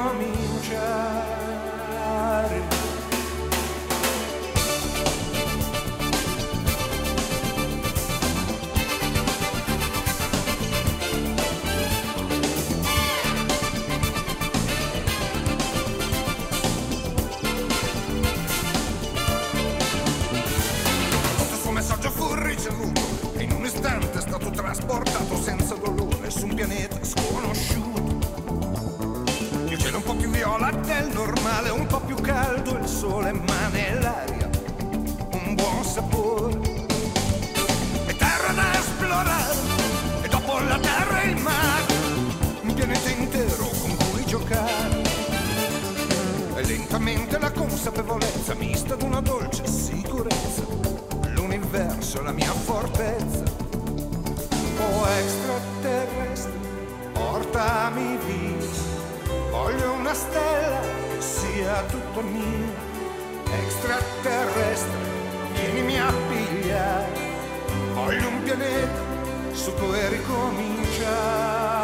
Speaker 13: ricominciare. Il suo messaggio fu ricevuto e in un istante male un po' più caldo il sole, ma nell'aria un buon sapore. E terra da esplorare, e dopo la terra il mare, un pianeta intero con cui giocare. E lentamente la consapevolezza mista d'una dolce sicurezza, l'universo è la mia fortezza. Oh extraterrestre, portami via, voglio una stella che sia tutto mio. Extraterrestre, vienimi a pigliare, voglio un pianeta su cui ricominciare.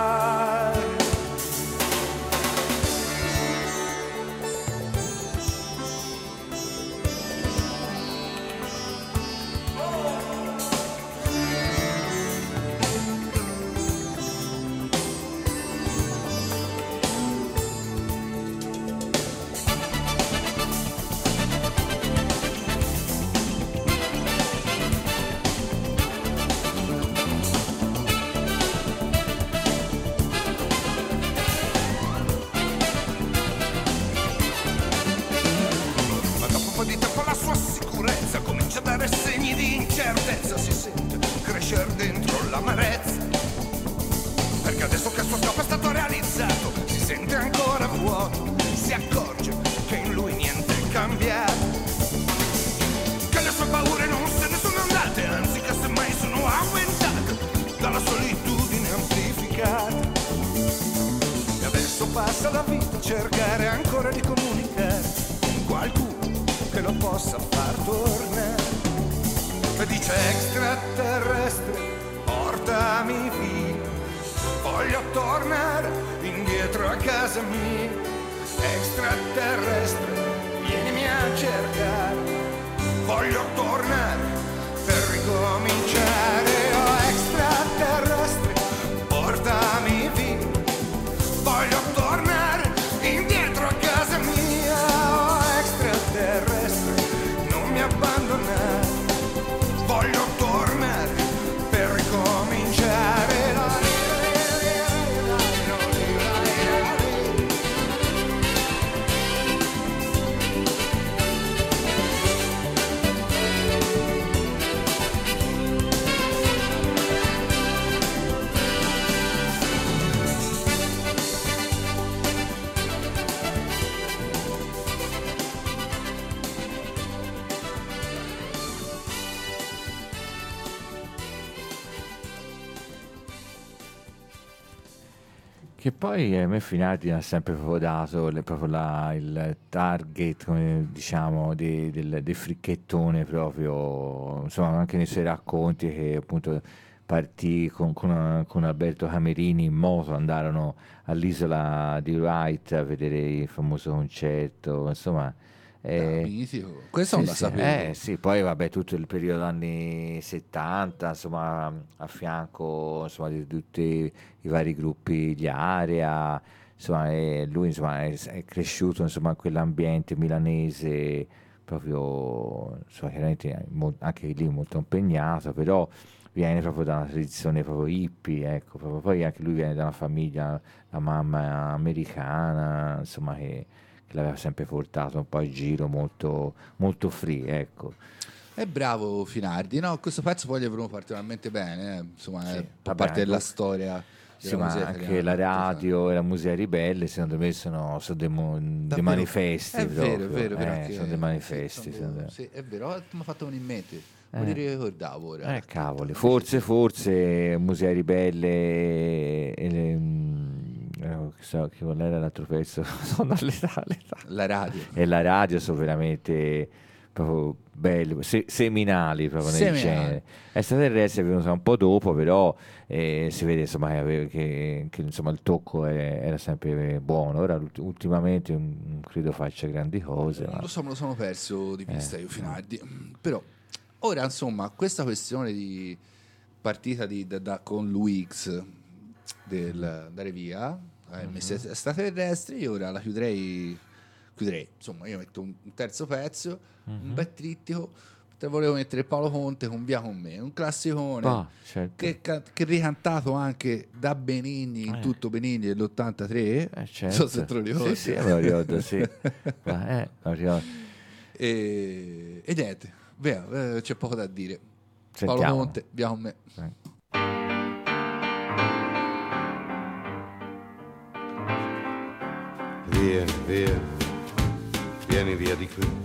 Speaker 13: Certezza si sente crescere dentro l'amarezza, perché adesso che il suo scopo è stato realizzato si sente ancora vuoto, si accorge che in lui niente è cambiato, che le sue paure non se ne sono andate, anzi che semmai sono aumentate dalla solitudine amplificata. E adesso passa la vita a cercare ancora di comunicare con qualcuno che lo possa far tornare. E dice extraterrestre, portami via, voglio tornare indietro a casa mia. Extraterrestre, vienimi a cercare, voglio tornare per ricominciare. Oh extraterrestre, portami via, voglio tornare indietro a casa mia. Oh extraterrestre, non mi abbandonare, voglio tornare per ricominciare.
Speaker 4: Che poi a me Finardi ha sempre proprio dato le- proprio la- il target, come diciamo, di- del, del fricchettone proprio, insomma, anche nei suoi racconti che appunto partì con, con- con Alberto Camerini in moto, andarono all'isola di Wright a vedere il famoso concerto, insomma. eh,
Speaker 1: mitico. Questo non la sapevo.
Speaker 4: Eh sì, poi vabbè tutto il periodo anni settanta, insomma, a fianco insomma, di tutti i vari gruppi di area, insomma, e lui insomma, è, è cresciuto insomma, in quell'ambiente milanese proprio, insomma, chiaramente mo- anche lì molto impegnato, però viene proprio da una tradizione proprio hippie, ecco, proprio. Poi anche lui viene da una famiglia, la mamma americana, insomma, che, che l'aveva sempre portato un po' in giro, molto, molto free, ecco.
Speaker 1: È bravo Finardi, no? Questo pezzo poi gli è venuto particolarmente bene, eh. Insomma,
Speaker 4: Sì,
Speaker 1: è
Speaker 4: vabbè,
Speaker 1: a parte
Speaker 4: anche-
Speaker 1: della storia.
Speaker 4: Sì,
Speaker 1: della
Speaker 4: ma
Speaker 1: musica
Speaker 4: anche
Speaker 1: italiana.
Speaker 4: la radio e la musica ribelle, secondo me, sono, sono dei, mo- dei
Speaker 1: Davvero?
Speaker 4: manifesti.
Speaker 1: È vero, è
Speaker 4: proprio,
Speaker 1: vero, è vero,
Speaker 4: eh,
Speaker 1: anche-
Speaker 4: sono dei manifesti.
Speaker 1: sì,
Speaker 4: sono
Speaker 1: sono-
Speaker 4: dei-
Speaker 1: sì, è vero, mi ha fatto venire in mente.
Speaker 4: Eh.
Speaker 1: Me li ricordavo ora.
Speaker 4: Eh, cavoli, forse, forse Musica Ribelle e le, mm, eh, chissà che qual era l'altro pezzo, sono all'età, all'età.
Speaker 1: La radio.
Speaker 4: E la radio sono veramente proprio belli, se- seminali proprio nel
Speaker 1: Seminali.
Speaker 4: genere. Extraterrestre è venuta un po' dopo, però eh, si vede insomma che, ave- che- che, insomma, il tocco è- era sempre buono. Ora ulti- ultimamente non non credo faccia grandi cose.
Speaker 1: Non
Speaker 4: Ma...
Speaker 1: lo so, me lo sono perso di vista
Speaker 4: Eh.
Speaker 1: io Finardi. Però ora insomma questa questione di partita di, da, da- con l'U X del dare via eh,
Speaker 4: Mhm.
Speaker 1: messe extraterrestri, io ora la chiuderei chiuderei insomma io metto un, un terzo pezzo, un
Speaker 4: Mhm.
Speaker 1: bel trittico, te volevo mettere Paolo Conte con Via con me, un classicone
Speaker 4: Ah, certo.
Speaker 1: che, ca- che ricantato anche da Benigni in
Speaker 4: Eh.
Speaker 1: tutto Benigni dell'ottantatré.
Speaker 4: Eh, certo.
Speaker 1: Non so se te lo ricordi.
Speaker 4: Sì, sì, me lo ricordo, sì. Ma, eh, me lo ricordo.
Speaker 1: E, e niente, via, eh, c'è poco da dire.
Speaker 4: Sentiamo.
Speaker 1: Paolo Conte, Via con me.
Speaker 14: Vieni, via, vieni via di qui.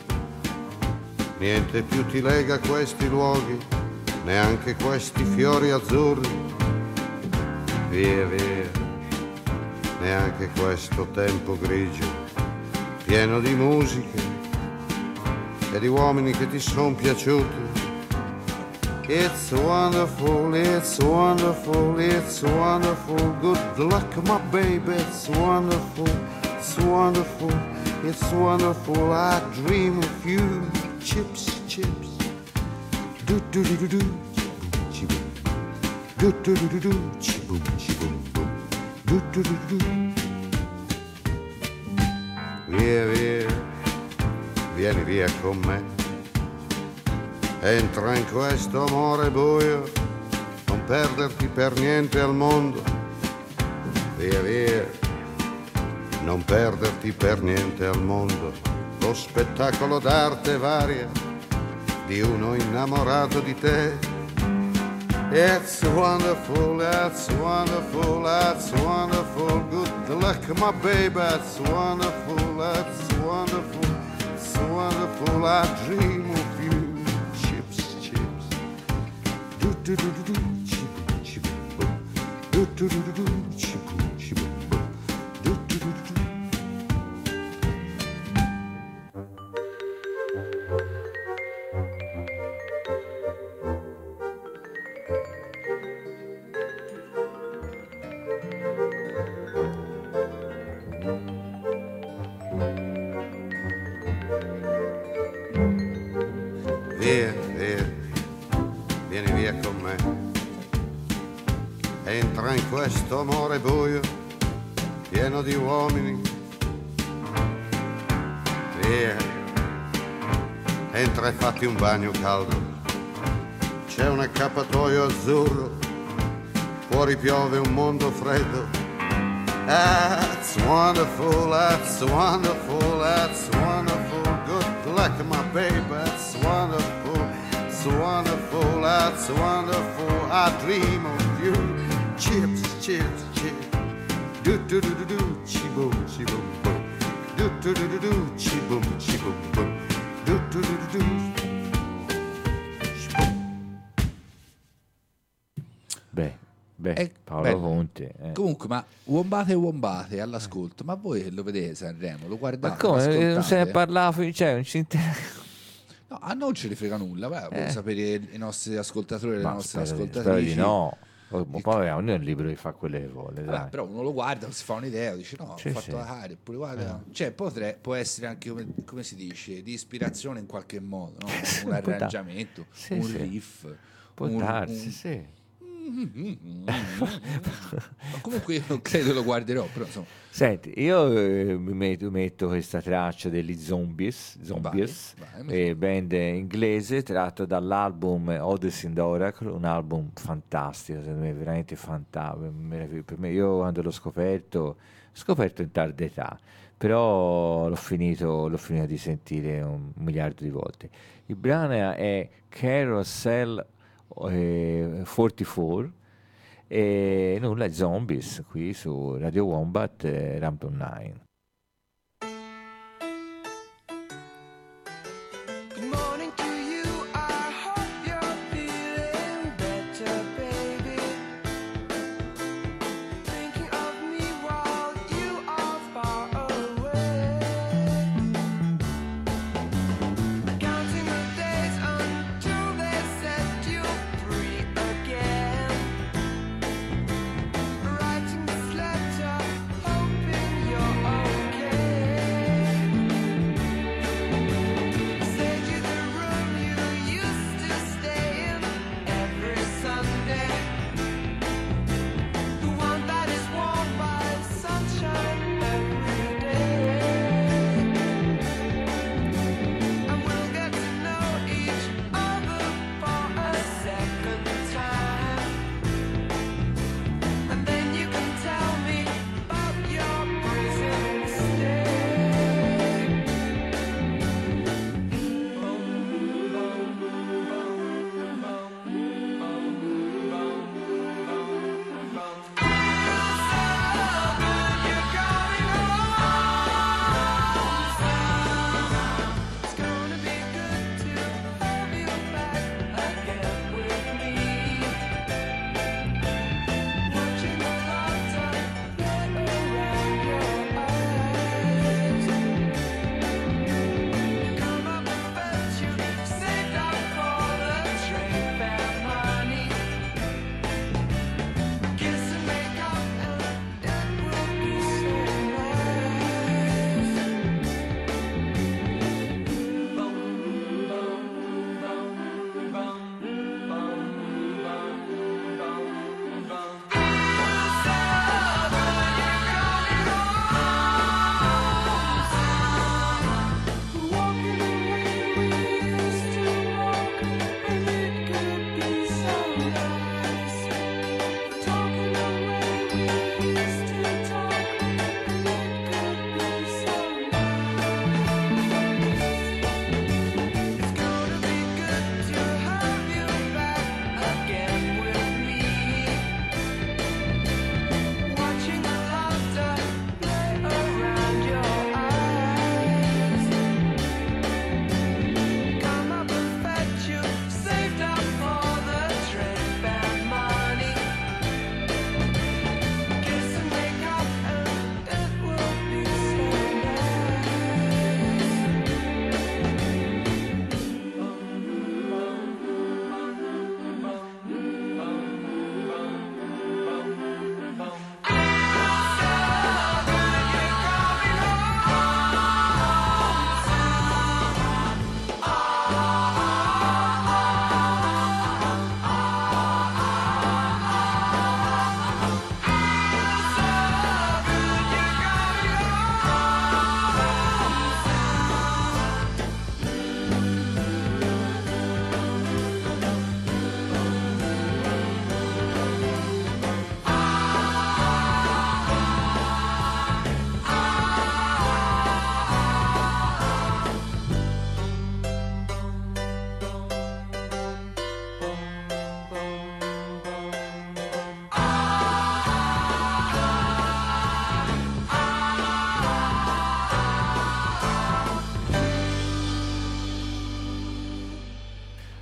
Speaker 14: Niente più ti lega a questi luoghi, neanche questi fiori azzurri. Via, via, neanche questo tempo grigio, pieno di musiche e di uomini che ti sono piaciuti. It's wonderful, it's wonderful, it's wonderful. Good luck, my baby, it's wonderful, it's wonderful, it's wonderful. I dream of you. Chips, chips. Do do do do do. Chiboom. Do do do do do. Chiboom, chiboom, boom. Do do do do do. Via, via, vieni via con me. Entra in questo amore buio, non perderti per niente al mondo. Via, via, non perderti per niente al mondo. Lo spettacolo d'arte varia di uno innamorato di te. It's wonderful, it's wonderful, it's wonderful. Good luck, my baby, it's wonderful, it's wonderful, it's wonderful. I dream of you. Chips, chips. Do do do do do. Chiboom, chiboom, boom. Do do do do do. Chiboom, chiboom, boom. Do do do do do. Via, via, vieni via con me. Entra in questo amore buio, pieno di uomini. Via, entra e fatti un bagno caldo. C'è un accappatoio azzurro, fuori piove un mondo freddo. That's wonderful, that's wonderful, that's wonderful. Good luck, my baby, that's wonderful, it's wonderful, that's wonderful. I dream of you. Chips, chips, chips. Do do do do do, chiboom, chiboom, boom. Do do do do do, chiboom, chiboom, boom. Do do do do do.
Speaker 4: Beh, beh,
Speaker 1: È
Speaker 4: Paolo
Speaker 1: bello.
Speaker 4: Conte. eh.
Speaker 1: Comunque, ma Wombate e Wombate all'ascolto, ma voi lo vedete Sanremo? Lo guardate?
Speaker 4: Ma come?
Speaker 1: lo
Speaker 4: Non se ne
Speaker 1: ascoltate?
Speaker 4: parlava, cioè, non ci interessa.
Speaker 1: No, a noi non ce ne frega nulla, beh, voglio
Speaker 4: Eh.
Speaker 1: sapere i nostri ascoltatori e le
Speaker 4: Ma
Speaker 1: nostre
Speaker 4: spero, di-
Speaker 1: ascoltatrici.
Speaker 4: spero di no. Oh, ma poi abbiamo noi è libero di fare quello che vuole,
Speaker 1: Vabbè,
Speaker 4: dai.
Speaker 1: però uno lo guarda, si fa un'idea, dice no,
Speaker 4: Sì,
Speaker 1: ho fatto
Speaker 4: sì.
Speaker 1: la Cari, eppure guarda, cioè potre- può essere anche come, come si dice, di ispirazione in qualche modo, no? Un
Speaker 4: Può dar-
Speaker 1: arrangiamento,
Speaker 4: Sì,
Speaker 1: un
Speaker 4: sì.
Speaker 1: riff,
Speaker 4: Può
Speaker 1: un-
Speaker 4: darsi,
Speaker 1: un-
Speaker 4: sì.
Speaker 1: Ma comunque io non credo lo guarderò, però insomma.
Speaker 4: Senti, io eh, mi metto, metto questa traccia degli Zombies, Zombies
Speaker 1: Vai, vai,
Speaker 4: eh, band inglese tratto dall'album Odyssey in the Oracle, un album fantastico, secondo me veramente fantastico. Per me, io quando l'ho scoperto, l'ho scoperto in tarda età, però l'ho finito, l'ho finito di sentire un miliardo di volte. Il brano è Carousel eh, quarantaquattro e nulla, Zombies qui su Radio Wombat e Rampton nove.
Speaker 9: Good morning to you. I hope you're feeling better, baby. Thinking of me while you are far away. Counting the days until they set you free again. Writing this letter, hoping you're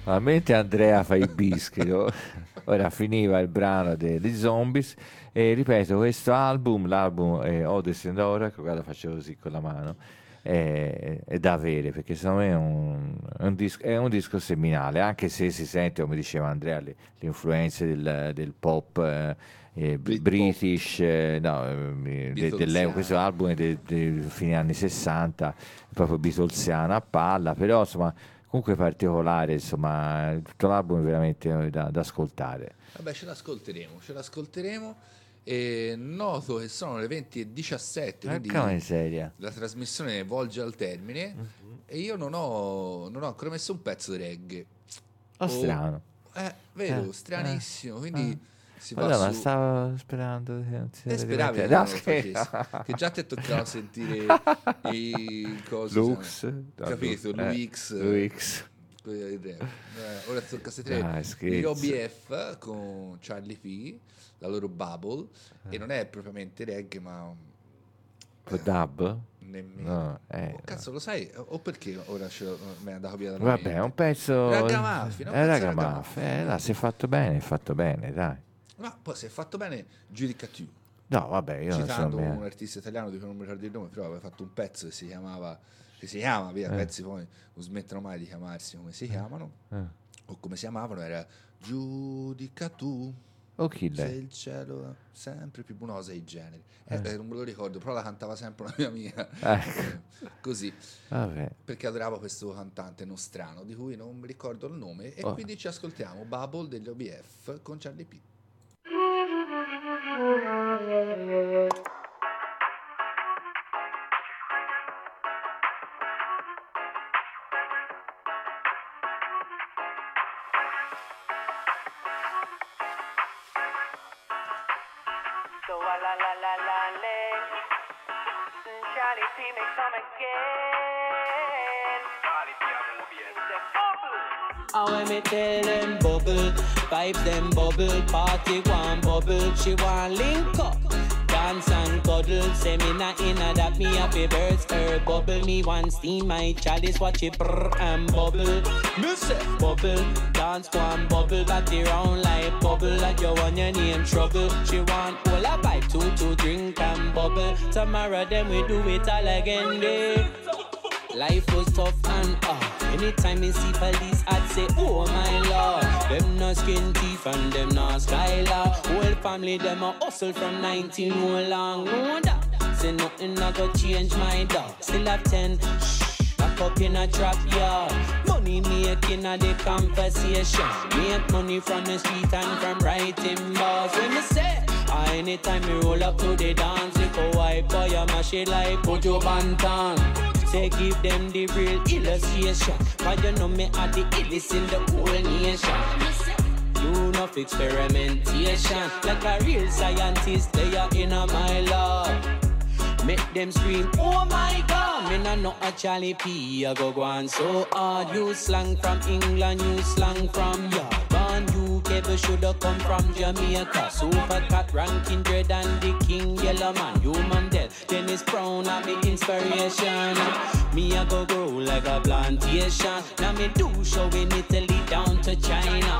Speaker 4: Ma mentre Andrea fa i bischi, ora finiva il brano degli Zombies e ripeto, questo album, l'album è Odyssey and Oracle, guarda faccio così con la mano, è, è da avere perché secondo me è un, è un, disco, è un disco seminale, anche se si sente, come diceva Andrea, le, le influenze del, del pop eh, eh, British, eh, no, eh, de, delle, questo album è dei de fine anni sessanta, proprio beatlesiano a palla, però insomma comunque particolare, insomma tutto l'album è veramente da, da ascoltare.
Speaker 1: Vabbè, ce l'ascolteremo, ce l'ascolteremo. E noto che sono le venti e diciassette, quindi
Speaker 4: miseria.
Speaker 1: La trasmissione volge al termine uh-huh. e io non ho, non ho ancora messo un pezzo di reggae.
Speaker 4: Oh, oh strano.
Speaker 1: Eh, vero, eh, stranissimo, eh, quindi eh. si
Speaker 4: allora,
Speaker 1: va
Speaker 4: ma
Speaker 1: su...
Speaker 4: stavo sperando che non si
Speaker 1: eh, speravi che,
Speaker 4: no,
Speaker 1: che, che già ti è toccato sentire i cosi,
Speaker 4: Lux,
Speaker 1: no, capito,
Speaker 4: eh,
Speaker 1: Lux,
Speaker 4: Lux.
Speaker 1: Eh, ora tocca a sentire
Speaker 4: ah,
Speaker 1: gli O B F con Charlie P, la loro Bubble, eh. e non è propriamente reggae ma un
Speaker 4: po' dub?
Speaker 1: Nemmeno.
Speaker 4: No, eh,
Speaker 1: oh, cazzo, lo sai? O perché ora ce lo, mi è andato via dalla
Speaker 4: vabbè,
Speaker 1: mente?
Speaker 4: un pezzo
Speaker 1: Ragamuffin,
Speaker 4: è Ragamuffin, eh, no, se è fatto bene, è fatto bene, dai.
Speaker 1: Ma poi se è fatto bene, giudica tu.
Speaker 4: No, vabbè, io
Speaker 1: citando
Speaker 4: non so
Speaker 1: un artista italiano di cui non mi ricordo il nome, però aveva fatto un pezzo che si chiamava, che si chiama, via, eh. pezzi poi non smettono mai di chiamarsi come si chiamano, eh. o come si chiamavano, era Giudica tu.
Speaker 4: Oh, chi
Speaker 1: se il cielo sempre più buonosa i generi, eh,
Speaker 4: eh.
Speaker 1: non me lo ricordo, però la cantava sempre una mia amica,
Speaker 4: eh.
Speaker 1: così,
Speaker 4: vabbè.
Speaker 1: perché adoravo questo cantante nostrano di cui non mi ricordo il nome, e oh. quindi ci ascoltiamo Bubble degli O B F con Charlie P.
Speaker 15: And when me tell them bubble, vibe them bubble, party one bubble, she want link up, dance and cuddle, say me not inna that, me happy burst her bubble, me want steam my chalice, watch it brr and bubble, me say bubble, dance one bubble, body round like bubble, like you want your name trouble, she want all a vibe, two to drink and bubble, tomorrow then we do it all again, day. Life was tough and ah, uh, anytime you see police, I'd say, oh my lord. Them no skin teeth and them no skylar. Whole family, them a hustle from nineteen oh long. No that, say nothing I go change my dog. Still have ten, shh, back up in a trap yard. Money making a the conversation. Make money from the street and from writing bars. When me say, ah, anytime you roll up to the dance, lick a white boy, you mash it like put your bantan. Say give them the real illustration, cause you know me are the illest in the whole nation. Do enough experimentation, like a real scientist, they are in a my love. Make them scream, oh my god, me nah know a Charlie P, I go go on so hard. You slang from England, you slang from Japan, you Kevin shoulda come from Jamaica. Super Cat, Ranking Dread and the King Yellow Man, Human Dead, Dennis Brown are me inspiration. Me I go grow like a plantation. Now me do show in Italy down to China,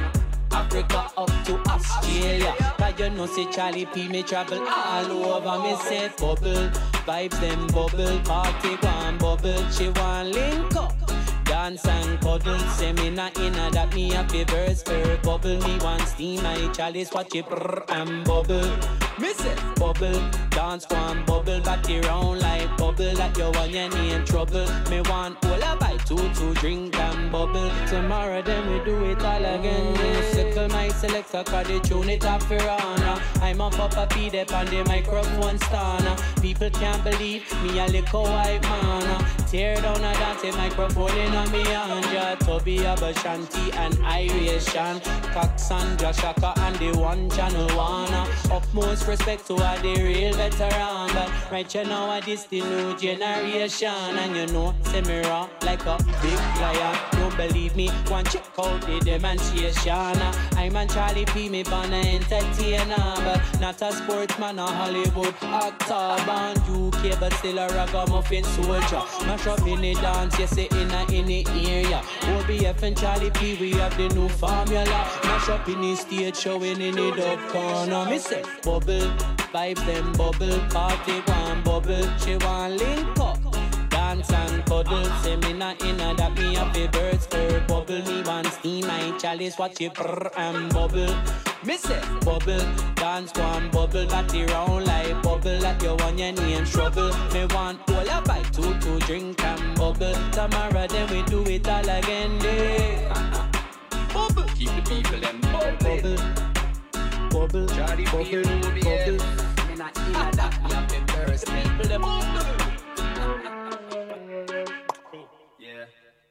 Speaker 15: Africa up to Australia. Cause you know say Charlie P me travel all over. Me say bubble, vibes them bubble, party one bubble, she want link up, dance and cuddle, say me not inna that, me happy burst her bubble, me want steam my chalice, watch it brr and bubble. Me say bubble, dance one bubble, body round like bubble, like you want your name trouble. Me want all a bite, two to drink and bubble. Tomorrow then we do it all again. Circle my selector, cause they tune it up for honor. I'm a Papa P dep on the microphone stunner. People can't believe me a little white man. Tear down a dance microphone in a me anja. Toby Abashanti and Iration, Cox and Shaka and the one channel one. Utmost respect to all the real veteran, but right you now I this the new generation, and you know say me raw like a big lion. No don't believe me, one check out the demonstration. I'm a Charlie P, me born a entertainer, but not a sportsman, a Hollywood actor. Born U K, but still a ragamuffin soldier. Mash up in the dance, yes, it in a in the area. O B F and Charlie P, we have the new formula. Mash up in the stage, showing in the dub corner. Me say, bubble, vibes them bubble, party one bubble, she want link up. Dance and cuddle, say me not inna that me happy birds, her bubble, me want steam, my chalice, watch it brr and bubble. Me say, bubble, dance one bubble, body round like bubble, like you want your name trouble. Me want all a bite to to drink and bubble. Tomorrow then we do it all again, day. Bubble, keep the people them bubbling. Bubble, Charlie bubble, bubble. Me not inna that me happy birds, people them bubble. Yeah.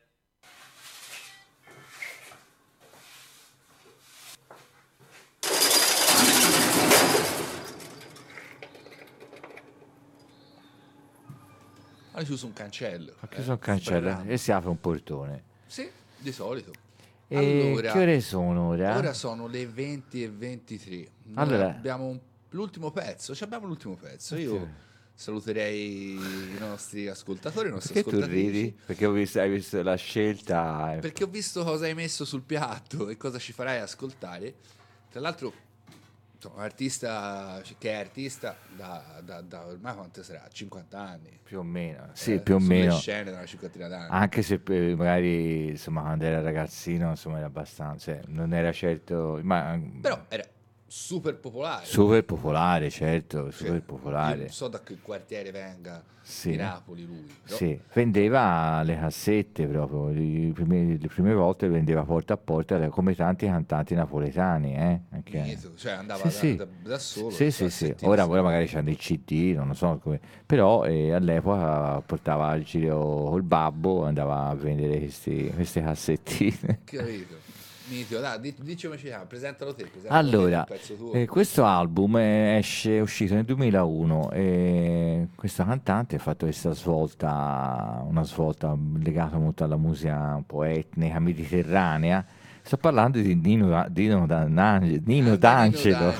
Speaker 1: Hanno chiuso un cancello.
Speaker 4: Ha chiuso un cancello e si apre un portone.
Speaker 1: Sì, di solito.
Speaker 4: E
Speaker 1: Allora,
Speaker 4: che ore sono ora?
Speaker 1: Ora sono le venti e ventitré. Noi
Speaker 4: Allora-
Speaker 1: abbiamo un- l'ultimo pezzo. Cioè abbiamo l'ultimo pezzo.
Speaker 4: Ok.
Speaker 1: Io saluterei i nostri ascoltatori, i nostri
Speaker 4: Perché tu
Speaker 1: ascoltatrici.
Speaker 4: ridi? Perché ho visto, hai visto la scelta.
Speaker 1: Perché ho visto cosa hai messo sul piatto e cosa ci farai ascoltare. Tra l'altro, insomma, un artista che è artista da, da, da ormai quanto sarà? cinquanta anni.
Speaker 4: Più o meno, sì,
Speaker 1: Eh,
Speaker 4: più o
Speaker 1: sulle
Speaker 4: meno.
Speaker 1: scene da una cinquantina d'anni.
Speaker 4: Anche se eh, magari insomma quando era ragazzino insomma era abbastanza, cioè, non era certo, ma
Speaker 1: Però era super popolare.
Speaker 4: super popolare, certo,
Speaker 1: Cioè,
Speaker 4: super popolare.
Speaker 1: Io non so da che quartiere venga
Speaker 4: Sì.
Speaker 1: di Napoli lui. però-
Speaker 4: Sì, vendeva le cassette proprio, i primi- le prime volte vendeva porta a porta come tanti cantanti napoletani, eh? Anche-
Speaker 1: Mito, cioè andava
Speaker 4: Sì,
Speaker 1: da,
Speaker 4: sì.
Speaker 1: da- da solo.
Speaker 4: Sì, sì, sì.
Speaker 1: cassettino,
Speaker 4: Ora, ora magari c'hanno dei C D, non lo so come. Però eh, all'epoca portava al giro col babbo, andava a vendere questi- queste cassettine.
Speaker 1: Capito? Mito, dai, di- dici come ci chiama, presentalo te. presentalo
Speaker 4: Allora,
Speaker 1: te, il pezzo tuo.
Speaker 4: eh, questo album eh, esce, è uscito nel duemilauno e questa cantante ha fatto questa svolta, una svolta legata molto alla musica un po' etnica, mediterranea. Sto parlando di Nino, Da- Dino D'Ange- Nino D'Angelo.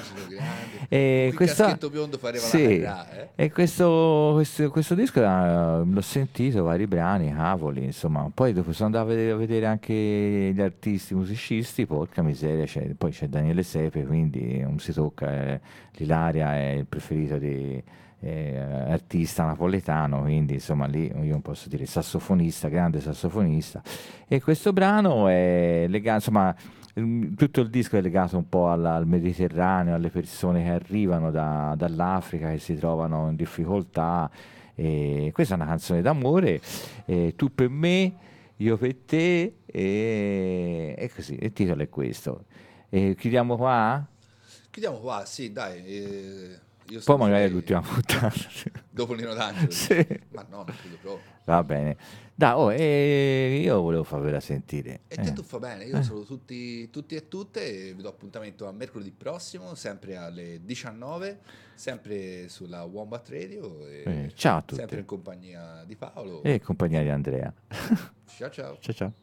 Speaker 4: E
Speaker 1: Il
Speaker 4: questa-
Speaker 1: caschetto biondo pareva
Speaker 4: sì,
Speaker 1: la carrà, eh?
Speaker 4: e questo, questo, questo disco eh, l'ho sentito, vari brani, cavoli, insomma. Poi dopo sono andato a vedere, a vedere anche gli artisti musicisti, porca miseria, c'è- poi c'è Daniele Sepe, quindi non si tocca, eh, l'Ilaria è il preferito di eh, artista napoletano, quindi insomma lì io non posso dire sassofonista, grande sassofonista. E questo brano è legato, insomma, mm, tutto il disco è legato un po' alla- al Mediterraneo, alle persone che arrivano da- dall'Africa, che si trovano in difficoltà. E questa è una canzone d'amore, eh, tu per me, io per te, e, e così, il titolo è questo. E chiudiamo qua?
Speaker 1: Chiudiamo qua, sì, dai. eh, io
Speaker 4: Poi
Speaker 1: saluterei-
Speaker 4: magari è l'ultima puntata.
Speaker 1: Dopo Nino D'Angelo.
Speaker 4: Sì.
Speaker 1: Ma no, non credo proprio.
Speaker 4: Va bene. Dai, oh, e io volevo farvela sentire.
Speaker 1: E te
Speaker 4: Eh.
Speaker 1: tu fa bene, io
Speaker 4: Eh.
Speaker 1: saluto tutti, tutti e tutte e vi do appuntamento a mercoledì prossimo, sempre alle diciannove, sempre sulla Wombat Radio. E
Speaker 4: Eh, ciao a tutti.
Speaker 1: Sempre in compagnia di Paolo.
Speaker 4: E compagnia di Andrea.
Speaker 1: Ciao ciao.
Speaker 4: Ciao ciao.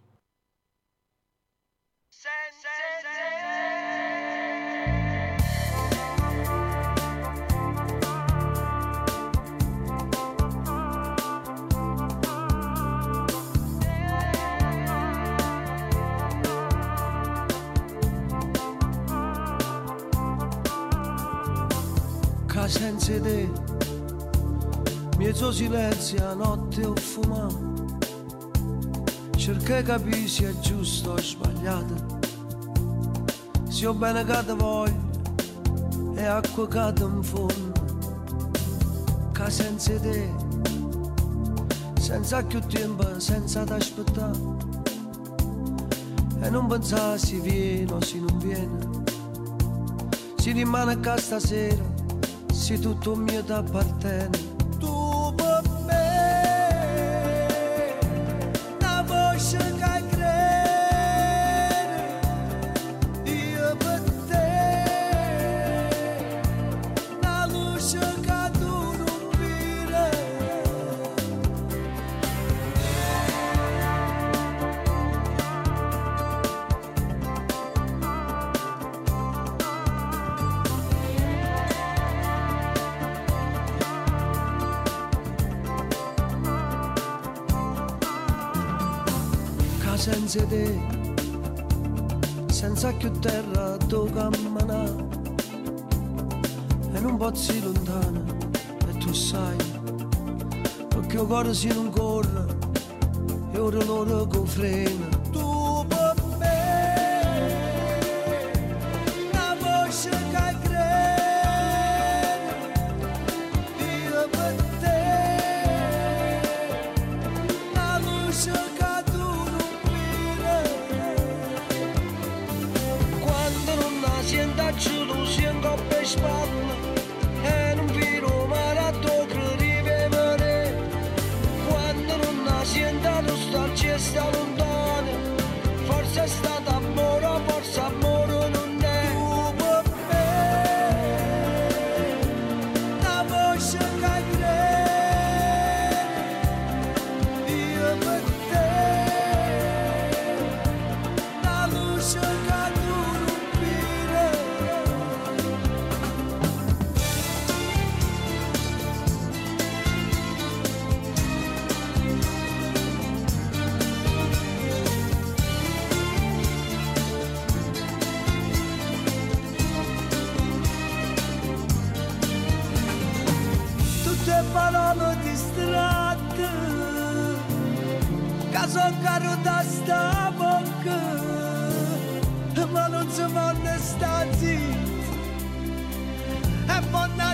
Speaker 16: Che senza te, mezzo silenzio a notte ho fumato, cerca di capire se è giusto o sbagliato, se ho bene che ti voglio e acqua che ti infonda, che senza te, senza più tempo, senza ti aspettare, e non pensare se viene o se non viene, se rimane qua stasera, se tutto mio ti appartiene. Tu per me, una voce che crede, io per te, una luce che tu non vedi. che senza te, senza più terra tu camminare, e non pozzi lontana, e tu sai, perché il cuore si non corre, e ora l'ora che frena. Tu per me, una voce che crede, io per te, una luce che tu non vedi. Quando non la sento più, lo sento per spalle, e non vedo mai a tocco rivivere. Quando non la sento, lo sto ci sta lontano, forse è stato amore, forse amore non è. Tu per me, una voce che crede, io per te, una luce che tu non vedi. Tutte parole distratte, che sono caro da sta bocca, ma non si vanno sta zitti, e vanno